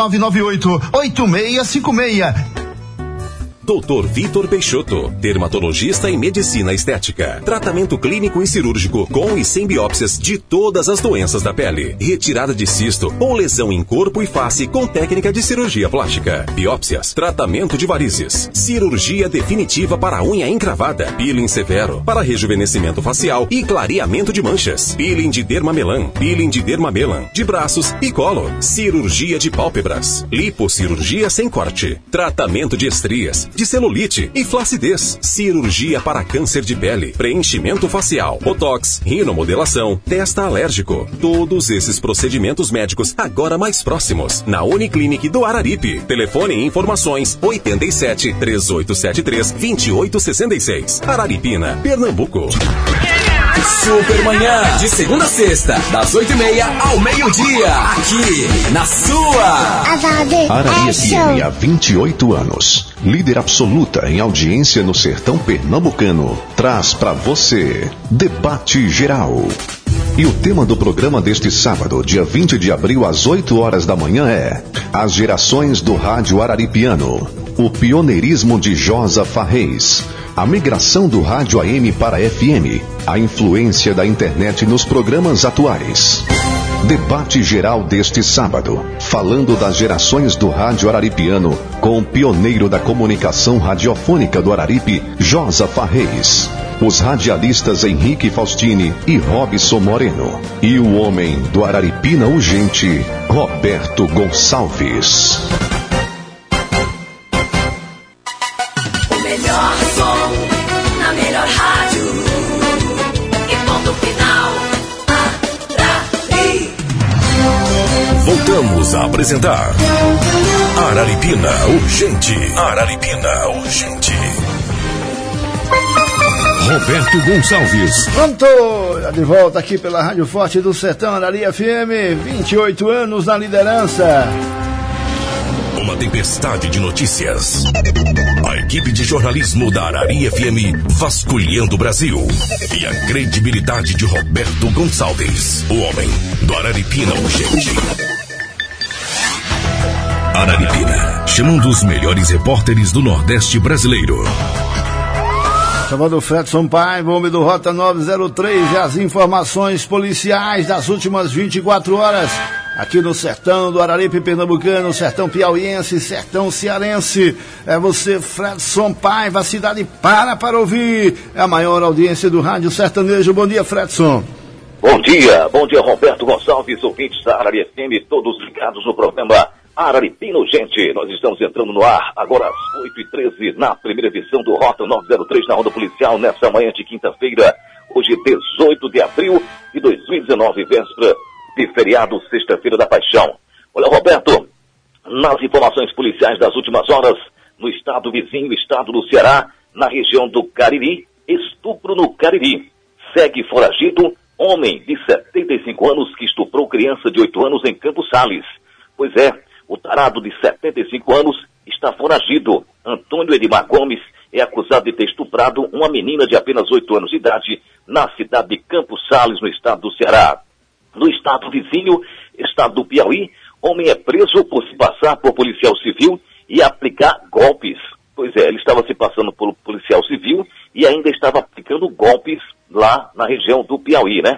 L: 9998-8656.
N: Dr. Vitor Peixoto, dermatologista em medicina estética. Tratamento clínico e cirúrgico com e sem biópsias de todas as doenças da pele. Retirada de cisto ou lesão em corpo e face com técnica de cirurgia plástica. Biópsias, tratamento de varizes. Cirurgia definitiva para unha encravada. Peeling severo para rejuvenescimento facial e clareamento de manchas. Peeling de dermamelan. Peeling de dermamelan. De braços e colo. Cirurgia de pálpebras. Lipossirurgia sem corte. Tratamento de estrias, de celulite e flacidez, cirurgia para câncer de pele, preenchimento facial, botox, rinomodelação, testa alérgico. Todos esses procedimentos médicos agora mais próximos, na Uniclinic do Araripe. Telefone e informações 87 3873 2866. Araripina, Pernambuco.
J: Supermanhã, de segunda a sexta, das 8h30 ao meio-dia, aqui na sua
A: Arari FM há 28 anos. Líder absoluta em audiência no sertão pernambucano. Traz pra você Debate Geral. E o tema do programa deste sábado, dia 20 de abril, às 8 horas da manhã é As gerações do rádio araripiano. O pioneirismo de Josa Farreis. A migração do rádio AM para FM. A influência da internet nos programas atuais. Debate geral deste sábado, falando das gerações do rádio araripiano, com o pioneiro da comunicação radiofônica do Araripe, Josa Farreis. Os radialistas Henrique Faustini e Robson Moreno. E o homem do Araripina Urgente, Roberto Gonçalves.
W: O melhor som, na melhor rádio. E ponto final.
Y: Voltamos a apresentar Araripina Urgente. Araripina Urgente. Roberto Gonçalves.
E: Pronto, de volta aqui pela Rádio Forte do Sertão, Arari FM, 28 anos na liderança.
Y: Uma tempestade de notícias. A equipe de jornalismo da Arari FM vasculhando o Brasil. E a credibilidade de Roberto Gonçalves, o homem do Araripina Urgente. Araripina, chamando os melhores repórteres do Nordeste brasileiro.
E: Chamando o Fredson Paiva, homem do Rota 903, e as informações policiais das últimas 24 horas, aqui no sertão do Araripe Pernambucano, sertão piauiense, sertão cearense. É você, Fredson Paiva, a cidade para ouvir. É a maior audiência do rádio sertanejo. Bom dia, Fredson.
O: Bom dia, Roberto Gonçalves, ouvintes da Arari FM, todos ligados no programa Araripina Urgente. Nós estamos entrando no ar agora às 8h13, na primeira edição do Rota 903, na Ronda Policial, nessa manhã de quinta-feira, hoje 18 de abril de 2019, véspera de feriado, sexta-feira da Paixão. Olha, Roberto, nas informações policiais das últimas horas, no estado vizinho, estado do Ceará, na região do Cariri, estupro no Cariri. Segue foragido homem de 75 anos que estuprou criança de 8 anos em Campos Sales. Pois é, o tarado de 75 anos está foragido. Antônio Edmar Gomes é acusado de ter estuprado uma menina de apenas 8 anos de idade na cidade de Campos Sales, no estado do Ceará. No estado vizinho, estado do Piauí, homem é preso por se passar por policial civil e aplicar golpes. Pois é, ele estava se passando por policial civil e ainda estava aplicando golpes lá na região do Piauí, né?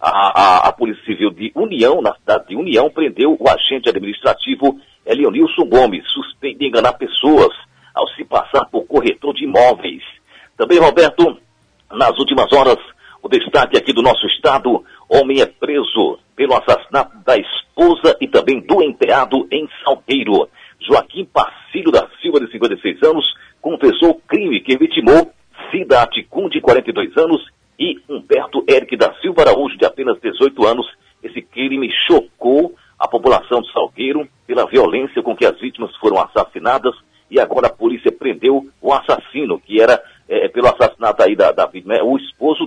O: A Polícia Civil de União, na cidade de União, prendeu o agente administrativo Leonilson Gomes, suspeito de enganar pessoas ao se passar por corretor de imóveis. Também, Roberto, nas últimas horas, o destaque aqui do nosso estado, homem é preso pelo assassinato da esposa e também do enteado em Salgueiro. Joaquim Pacílio da Silva, de 56 anos, confessou o crime que vitimou Cida Aticum, de 42 anos, e Humberto Eric da Silva Araújo, de apenas 18 anos. Esse crime chocou a população de Salgueiro pela violência com que as vítimas foram assassinadas, e agora a polícia prendeu o assassino, que era, pelo assassinato aí da vítima, o esposo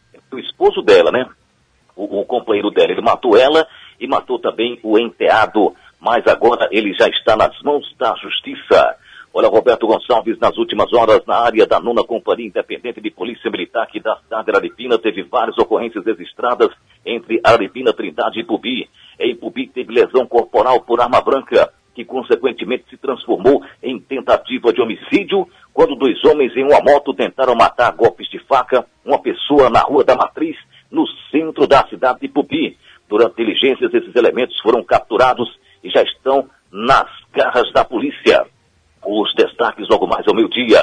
O: dela, né? O companheiro dela. Ele matou ela e matou também o enteado, mas agora ele já está nas mãos da justiça. Olha, Roberto Gonçalves, nas últimas horas, na área da 9ª Companhia Independente de Polícia Militar aqui da cidade de Araripina, teve várias ocorrências registradas entre Araripina, Trindade e Ipubi. Em Ipubi teve lesão corporal por arma branca, que consequentemente se transformou em tentativa de homicídio, quando 2 homens em uma moto tentaram matar a golpes de faca uma pessoa na Rua da Matriz, no centro da cidade de Ipubi. Durante diligências, esses elementos foram capturados e já estão nas garras da polícia. Os destaques logo mais ao meio-dia,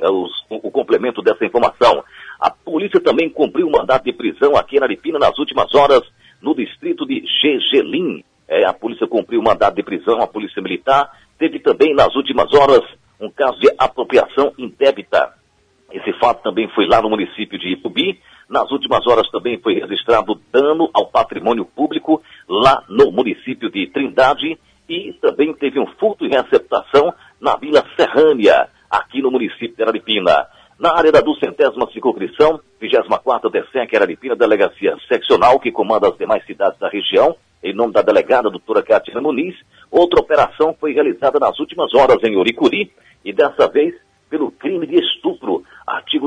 O: o complemento dessa informação. A polícia também cumpriu um mandado de prisão aqui em Araripina nas últimas horas, no distrito de Gegelim. A polícia cumpriu um mandado de prisão, a polícia militar. Teve também nas últimas horas um caso de apropriação indébita. Esse fato também foi lá no município de Ipubi. Nas últimas horas também foi registrado dano ao patrimônio público lá no município de Trindade. E também teve um furto e receptação na Vila Serrânia, aqui no município de Araripina. Na área da 200ª circunscrição, 24ª DESEC Araripina, delegacia seccional que comanda as demais cidades da região, em nome da delegada doutora Cátia Muniz, outra operação foi realizada nas últimas horas em Oricuri, e dessa vez pelo crime de estupro, artigo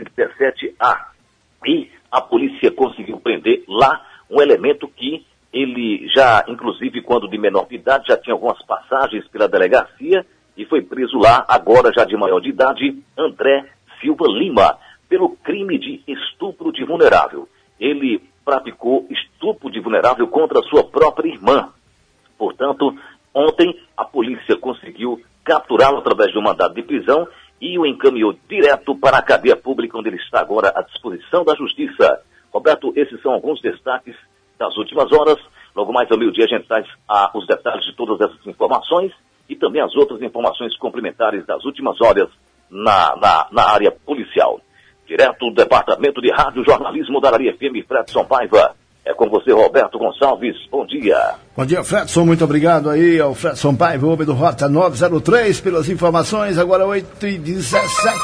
O: 217-A. E a polícia conseguiu prender lá um elemento que ele já, inclusive, quando de menor de idade, já tinha algumas passagens pela delegacia e foi preso lá, agora já de maior de idade, André Silva Lima, pelo crime de estupro de vulnerável. Ele praticou estupro de vulnerável contra sua própria irmã. Portanto, ontem a polícia conseguiu capturá-lo através de um mandado de prisão e o encaminhou direto para a cadeia pública, onde ele está agora à disposição da justiça. Roberto, esses são alguns destaques das últimas horas. Logo mais ao meio-dia a gente traz os detalhes de todas essas informações e também as outras informações complementares das últimas horas na área policial. Direto do Departamento de Rádio Jornalismo da Arari FM, Fredson Paiva. É com você, Roberto Gonçalves. Bom dia.
E: Bom dia, Fredson. Muito obrigado aí ao Fredson Paiva, homem do Rota 903, pelas informações. Agora 8h17.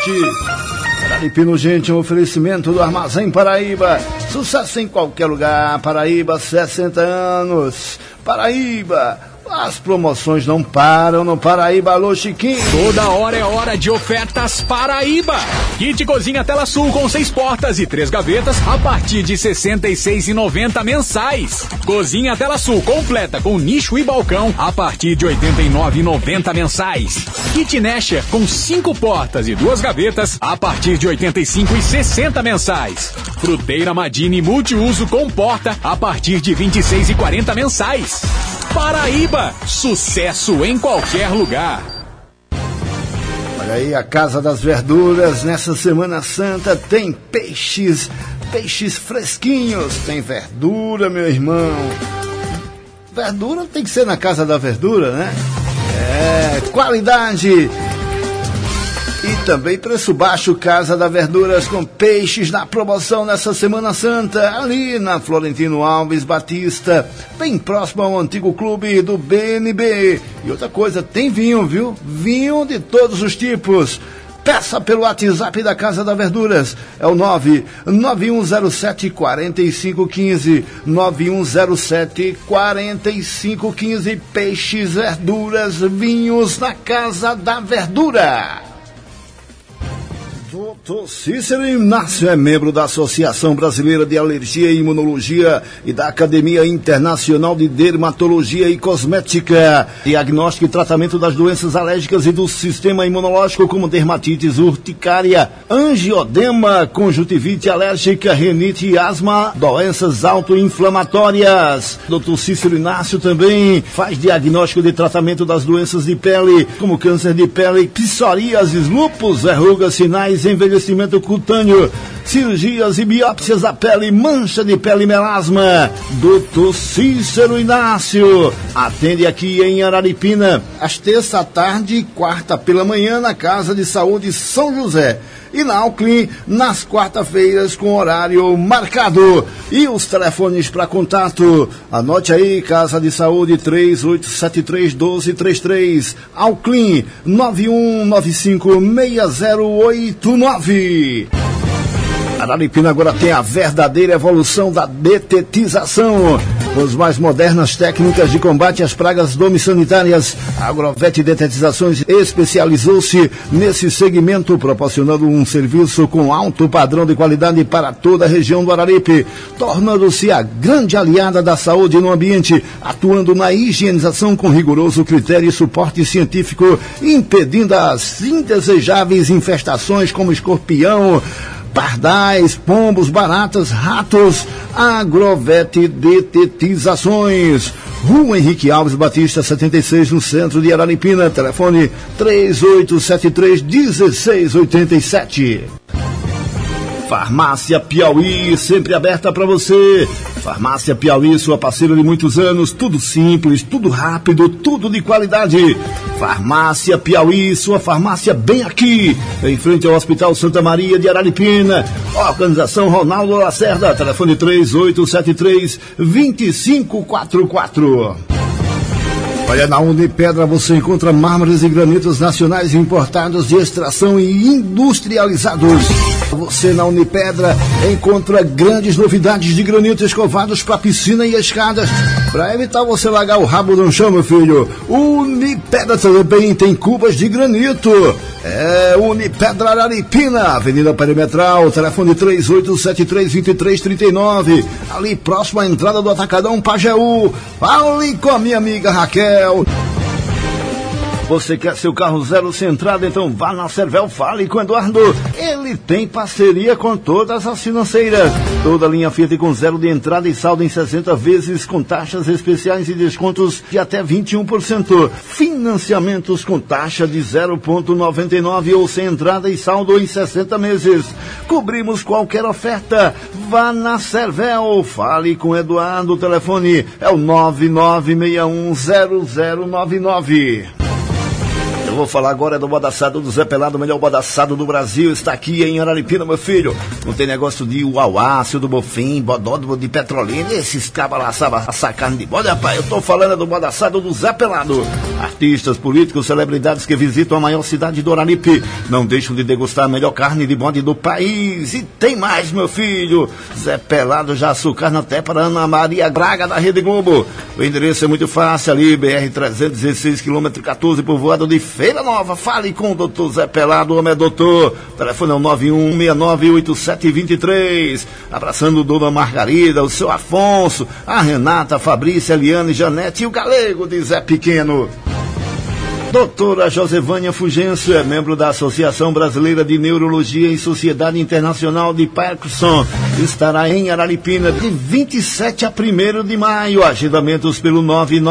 E: Araripina Urgente, um oferecimento do Armazém Paraíba. Sucesso em qualquer lugar. Paraíba, 60 anos. Paraíba. As promoções não param no Paraíba. Alô, Chiquinho.
T: Toda hora é hora de ofertas Paraíba. Kit Cozinha Tela Sul com 6 portas e 3 gavetas a partir de R$ 66,90 mensais. Cozinha Tela Sul completa com nicho e balcão a partir de R$ 89,90 mensais. Kit Nesher com 5 portas e 2 gavetas a partir de R$ 85,60 mensais. Fruteira Madini multiuso com porta a partir de R$ 26,40 mensais. Paraíba, sucesso em qualquer lugar.
E: Olha aí, a Casa das Verduras, nessa Semana Santa tem peixes fresquinhos, tem verdura, meu irmão. Verdura tem que ser na Casa da Verdura, né? Qualidade e também preço baixo. Casa da Verduras com peixes na promoção nessa Semana Santa, ali na Florentino Alves Batista, bem próximo ao antigo clube do BNB. E outra coisa, tem vinho, viu? Vinho de todos os tipos. Peça pelo WhatsApp da Casa da Verduras, é o 99107-4515, 9107-4515, peixes, verduras, vinhos na Casa da Verdura. Dr. Cícero Inácio é membro da Associação Brasileira de Alergia e Imunologia e da Academia Internacional de Dermatologia e Cosmética. Diagnóstico e tratamento das doenças alérgicas e do sistema imunológico, como dermatites urticária, angiodema, conjuntivite alérgica, rinite e asma, doenças autoinflamatórias. Dr. Cícero Inácio também faz diagnóstico de tratamento das doenças de pele, como câncer de pele, psoríase, lúpus, verrugas, sinais, envelhecimento cutâneo, cirurgias e biópsias da pele, mancha de pele e melasma. Dr. Cícero Inácio atende aqui em Araripina, às terça à tarde e quarta pela manhã, na Casa de Saúde São José. E na Alclin, nas quarta-feiras, com horário marcado. E os telefones para contato, anote aí, Casa de Saúde 3873-1233, Alclin 9195-6089. Araripina agora tem a verdadeira evolução da detetização, com as mais modernas técnicas de combate às pragas domiciliárias. A Agrovet Detetizações especializou-se nesse segmento, proporcionando um serviço com alto padrão de qualidade para toda a região do Araripe, tornando-se a grande aliada da saúde no ambiente, atuando na higienização com rigoroso critério e suporte científico, impedindo as indesejáveis infestações como escorpião, pardais, pombos, baratas, ratos. Agrovet Detetizações, Rua Henrique Alves Batista 76, no centro de Araripina. Telefone 3873-1687. Farmácia Piauí, sempre aberta para você. Farmácia Piauí, sua parceira de muitos anos. Tudo simples, tudo rápido, tudo de qualidade. Farmácia Piauí, sua farmácia bem aqui, em frente ao Hospital Santa Maria de Araripina. Organização Ronaldo Lacerda, telefone 3873-2544. Olha, na Unipedra você encontra mármores e granitos nacionais importados de extração e industrializados. Você na Unipedra encontra grandes novidades de granito escovados para piscina e escadas, para evitar você largar o rabo no chão, meu filho. Unipedra também tem cubas de granito. É Unipedra Araripina, Avenida Perimetral, telefone 3873-2339, ali próximo à entrada do Atacadão Pajeú. Fale com a minha amiga Raquel. Você quer seu carro zero sem entrada? Então vá na Cervel, fale com o Eduardo. Ele tem parceria com todas as financeiras. Toda linha Fiat com zero de entrada e saldo em 60 vezes, com taxas especiais e descontos de até 21%. Financiamentos com taxa de 0,99 ou sem entrada e saldo em 60 meses. Cobrimos qualquer oferta. Vá na Cervel, fale com o Eduardo. O telefone é o 99610099. Eu vou falar agora do bodaçado do Zé Pelado, o melhor bodaçado do Brasil. Está aqui em Araripina, meu filho. Não tem negócio de uauácio, do bofim, bodó de Petrolina. Esses cabas lá sabem assar carne de bode, rapaz. Eu tô falando do bodaçado do Zé Pelado. Artistas, políticos, celebridades que visitam a maior cidade do Araripe não deixam de degustar a melhor carne de bode do país. E tem mais, meu filho. Zé Pelado já açucarna até para Ana Maria Braga da Rede Globo. O endereço é muito fácil ali, BR-316, quilômetro 14, povoado de Feira Nova. Fale com o doutor Zé Pelado, o homem é doutor. O telefone é o 91698723. Abraçando Dona Margarida, o seu Afonso, a Renata, a Fabrícia, a Eliane, Janete e o Galego de Zé Pequeno. Doutora Josevânia Fugêncio é membro da Associação Brasileira de Neurologia e Sociedade Internacional de Parkinson. Estará em Araripina de 27 a 1º de maio. Agendamentos pelo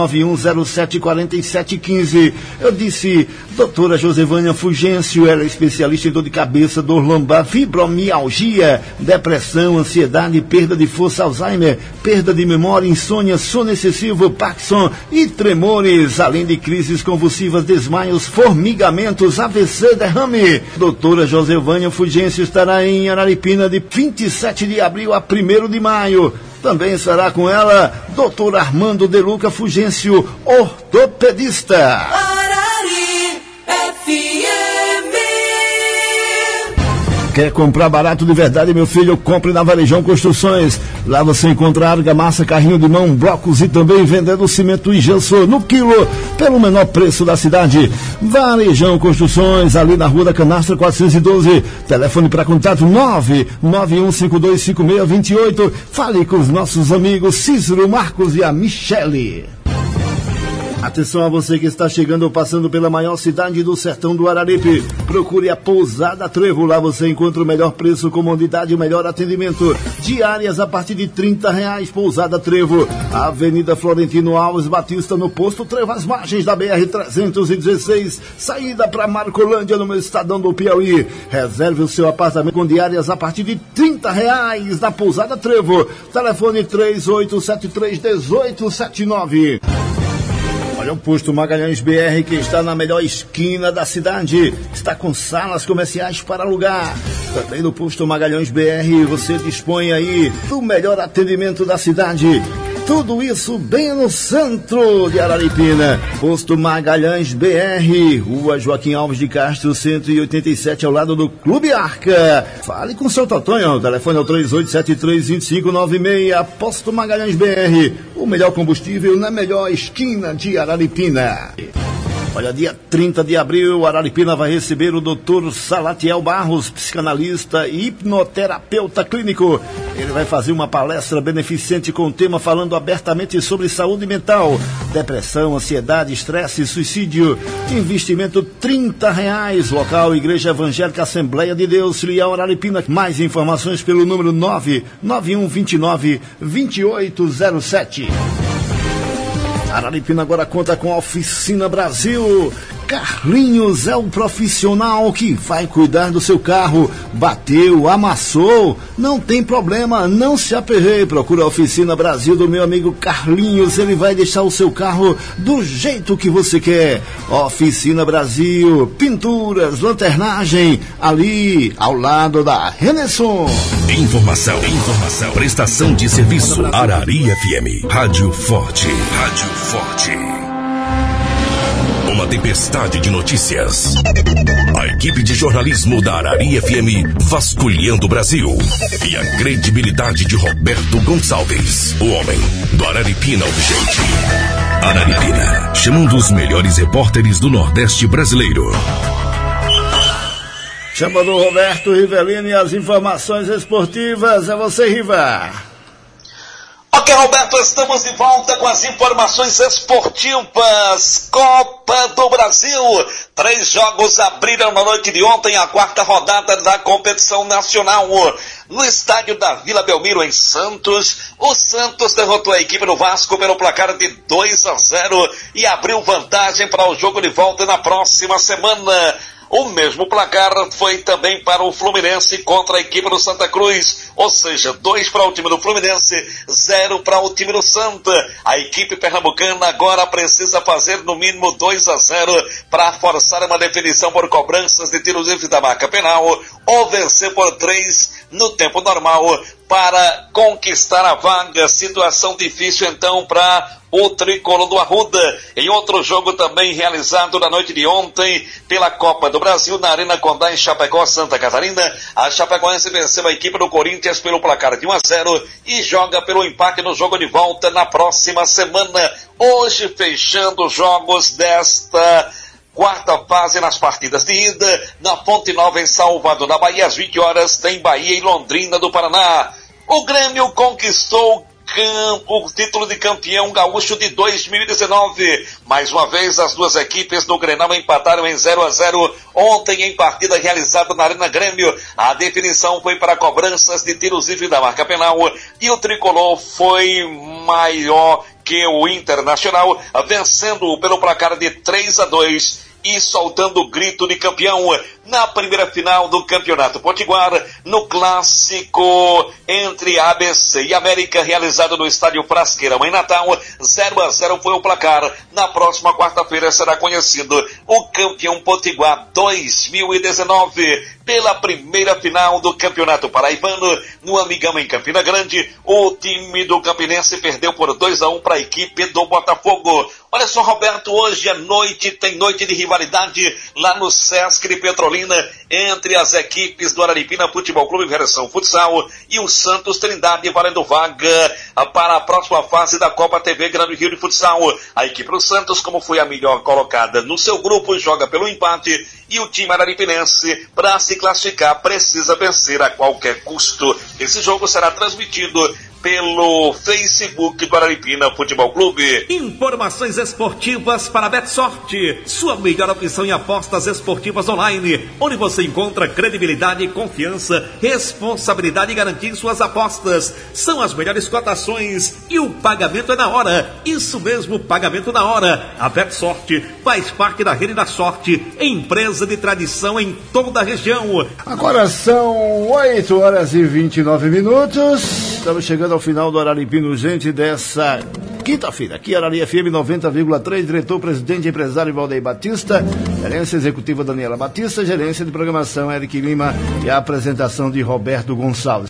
E: 991074715. Eu disse, doutora Josevânia Fugêncio, ela é especialista em dor de cabeça, dor lombar, fibromialgia, depressão, ansiedade, perda de força, Alzheimer, perda de memória, insônia, sono excessivo, Parkinson e tremores, além de crises convulsivas, desmaios, formigamentos, AVC, derrame. Doutora Josevânia Fugêncio estará em Araripina de 27 de abril a 1º de maio. Também estará com ela doutor Armando De Luca Fugêncio, ortopedista.
W: Arari FM.
E: Quer comprar barato de verdade, meu filho? Compre na Varejão Construções. Lá você encontra argamassa, carrinho de mão, blocos e também vendendo cimento e gesso no quilo, pelo menor preço da cidade. Varejão Construções, ali na Rua da Canastra 412. Telefone para contato 991525628. Fale com os nossos amigos Cícero, Marcos e a Michele. Atenção a você que está chegando ou passando pela maior cidade do sertão do Araripe. Procure a Pousada Trevo. Lá você encontra o melhor preço, comodidade e o melhor atendimento. Diárias a partir de R$30. Pousada Trevo. Avenida Florentino Alves Batista, no posto Trevo, às margens da BR-316. Saída para Marcolândia, no estadão do Piauí. Reserve o seu apartamento com diárias a partir de R$30 na Pousada Trevo. Telefone 3873-1879. Olha o posto Magalhães BR, que está na melhor esquina da cidade. Está com salas comerciais para alugar. Também no posto Magalhães BR você dispõe aí do melhor atendimento da cidade. Tudo isso bem no centro de Araripina. Posto Magalhães BR, Rua Joaquim Alves de Castro, 187, ao lado do Clube Arca. Fale com o seu Totonho, o telefone é o 3873-2596. Posto Magalhães BR, o melhor combustível na melhor esquina de Araripina. Olha, dia 30 de abril, Araripina vai receber o Dr. Salatiel Barros, psicanalista e hipnoterapeuta clínico. Ele vai fazer uma palestra beneficente com o tema falando abertamente sobre saúde mental, depressão, ansiedade, estresse e suicídio. Investimento R$30. Local, Igreja Evangélica Assembleia de Deus, filial Araripina. Mais informações pelo número 99129-2807. Araripina agora conta com a Oficina Brasil. Carlinhos é o profissional que vai cuidar do seu carro. Bateu, amassou, não tem problema, não se aperreie. Procura a Oficina Brasil do meu amigo Carlinhos. Ele vai deixar o seu carro do jeito que você quer. Oficina Brasil, pinturas, lanternagem, ali ao lado da Renesson.
B: Informação. Prestação de serviço. Arari FM. Rádio Forte. Uma tempestade de notícias. A equipe de jornalismo da Arari FM vasculhando o Brasil. E a credibilidade de Roberto Gonçalves, o homem do Araripina Urgente. Araripina, chamando os melhores repórteres do Nordeste brasileiro.
E: Chama do Roberto Rivelino e as informações esportivas. É você, Riva.
P: Ok, Roberto, estamos de volta com as informações esportivas. Copa do Brasil. 3 jogos abriram na noite de ontem a 4ª rodada da competição nacional. No estádio da Vila Belmiro, em Santos, o Santos derrotou a equipe do Vasco pelo placar de 2-0 e abriu vantagem para o jogo de volta na próxima semana. O mesmo placar foi também para o Fluminense contra a equipe do Santa Cruz, ou seja, 2 para o time do Fluminense, 0 para o time do Santa. A equipe pernambucana agora precisa fazer no mínimo 2-0 para forçar uma definição por cobranças de tiros livres da marca penal ou vencer por 3 no tempo normal para conquistar a vaga. Situação difícil então para o tricolor do Arruda. Em outro jogo também realizado na noite de ontem pela Copa do Brasil, na Arena Condá, em Chapecó, Santa Catarina, a Chapecoense venceu a equipe do Corinthians pelo placar de 1-0 e joga pelo empate no jogo de volta na próxima semana. Hoje, fechando os jogos desta quarta fase nas partidas de ida. Na Fonte Nova, em Salvador, na Bahia, às 20 horas, tem Bahia e Londrina do Paraná. O Grêmio conquistou o título de campeão gaúcho de 2019. Mais uma vez, as duas equipes do Grenal empataram em 0-0 ontem em partida realizada na Arena Grêmio. A definição foi para cobranças de tiros livres da marca penal e o tricolor foi maior que o Internacional, vencendo pelo placar de 3-2 e soltando o grito de campeão na primeira final do Campeonato Potiguar, no clássico entre ABC e América, realizado no Estádio Frasqueirão em Natal. 0-0 foi o placar. Na próxima quarta-feira será conhecido o campeão Potiguar 2019. Pela primeira final do Campeonato Paraibano, no Amigão em Campina Grande, o time do Campinense perdeu por 2-1 para a equipe do Botafogo. Olha só, Roberto, hoje à noite tem noite de rivalidade lá no Sesc de Petrolina entre as equipes do Araripina Futebol Clube Versão Futsal e o Santos Trindade, valendo vaga para a próxima fase da Copa TV Grande Rio de Futsal. A equipe do Santos, como foi a melhor colocada no seu grupo, joga pelo empate, e o time araripinense, para se classificar, precisa vencer a qualquer custo. Esse jogo será transmitido pelo Facebook do Araripina Futebol Clube.
U: Informações esportivas para a BetSorte, sua melhor opção em apostas esportivas online, onde você encontra credibilidade, confiança, responsabilidade e garantia em suas apostas. São as melhores cotações e o pagamento é na hora. Isso mesmo, pagamento na hora. A BetSorte faz parte da Rede da Sorte, empresa de tradição em toda a região.
E: Agora são 8h29. Estamos chegando ao final do Araripino Gente dessa quinta-feira. Aqui, Arari FM 90,3, diretor-presidente e empresário Valdeir Batista, gerência executiva Daniela Batista, gerência de programação Eric Lima e a apresentação de Roberto Gonçalves.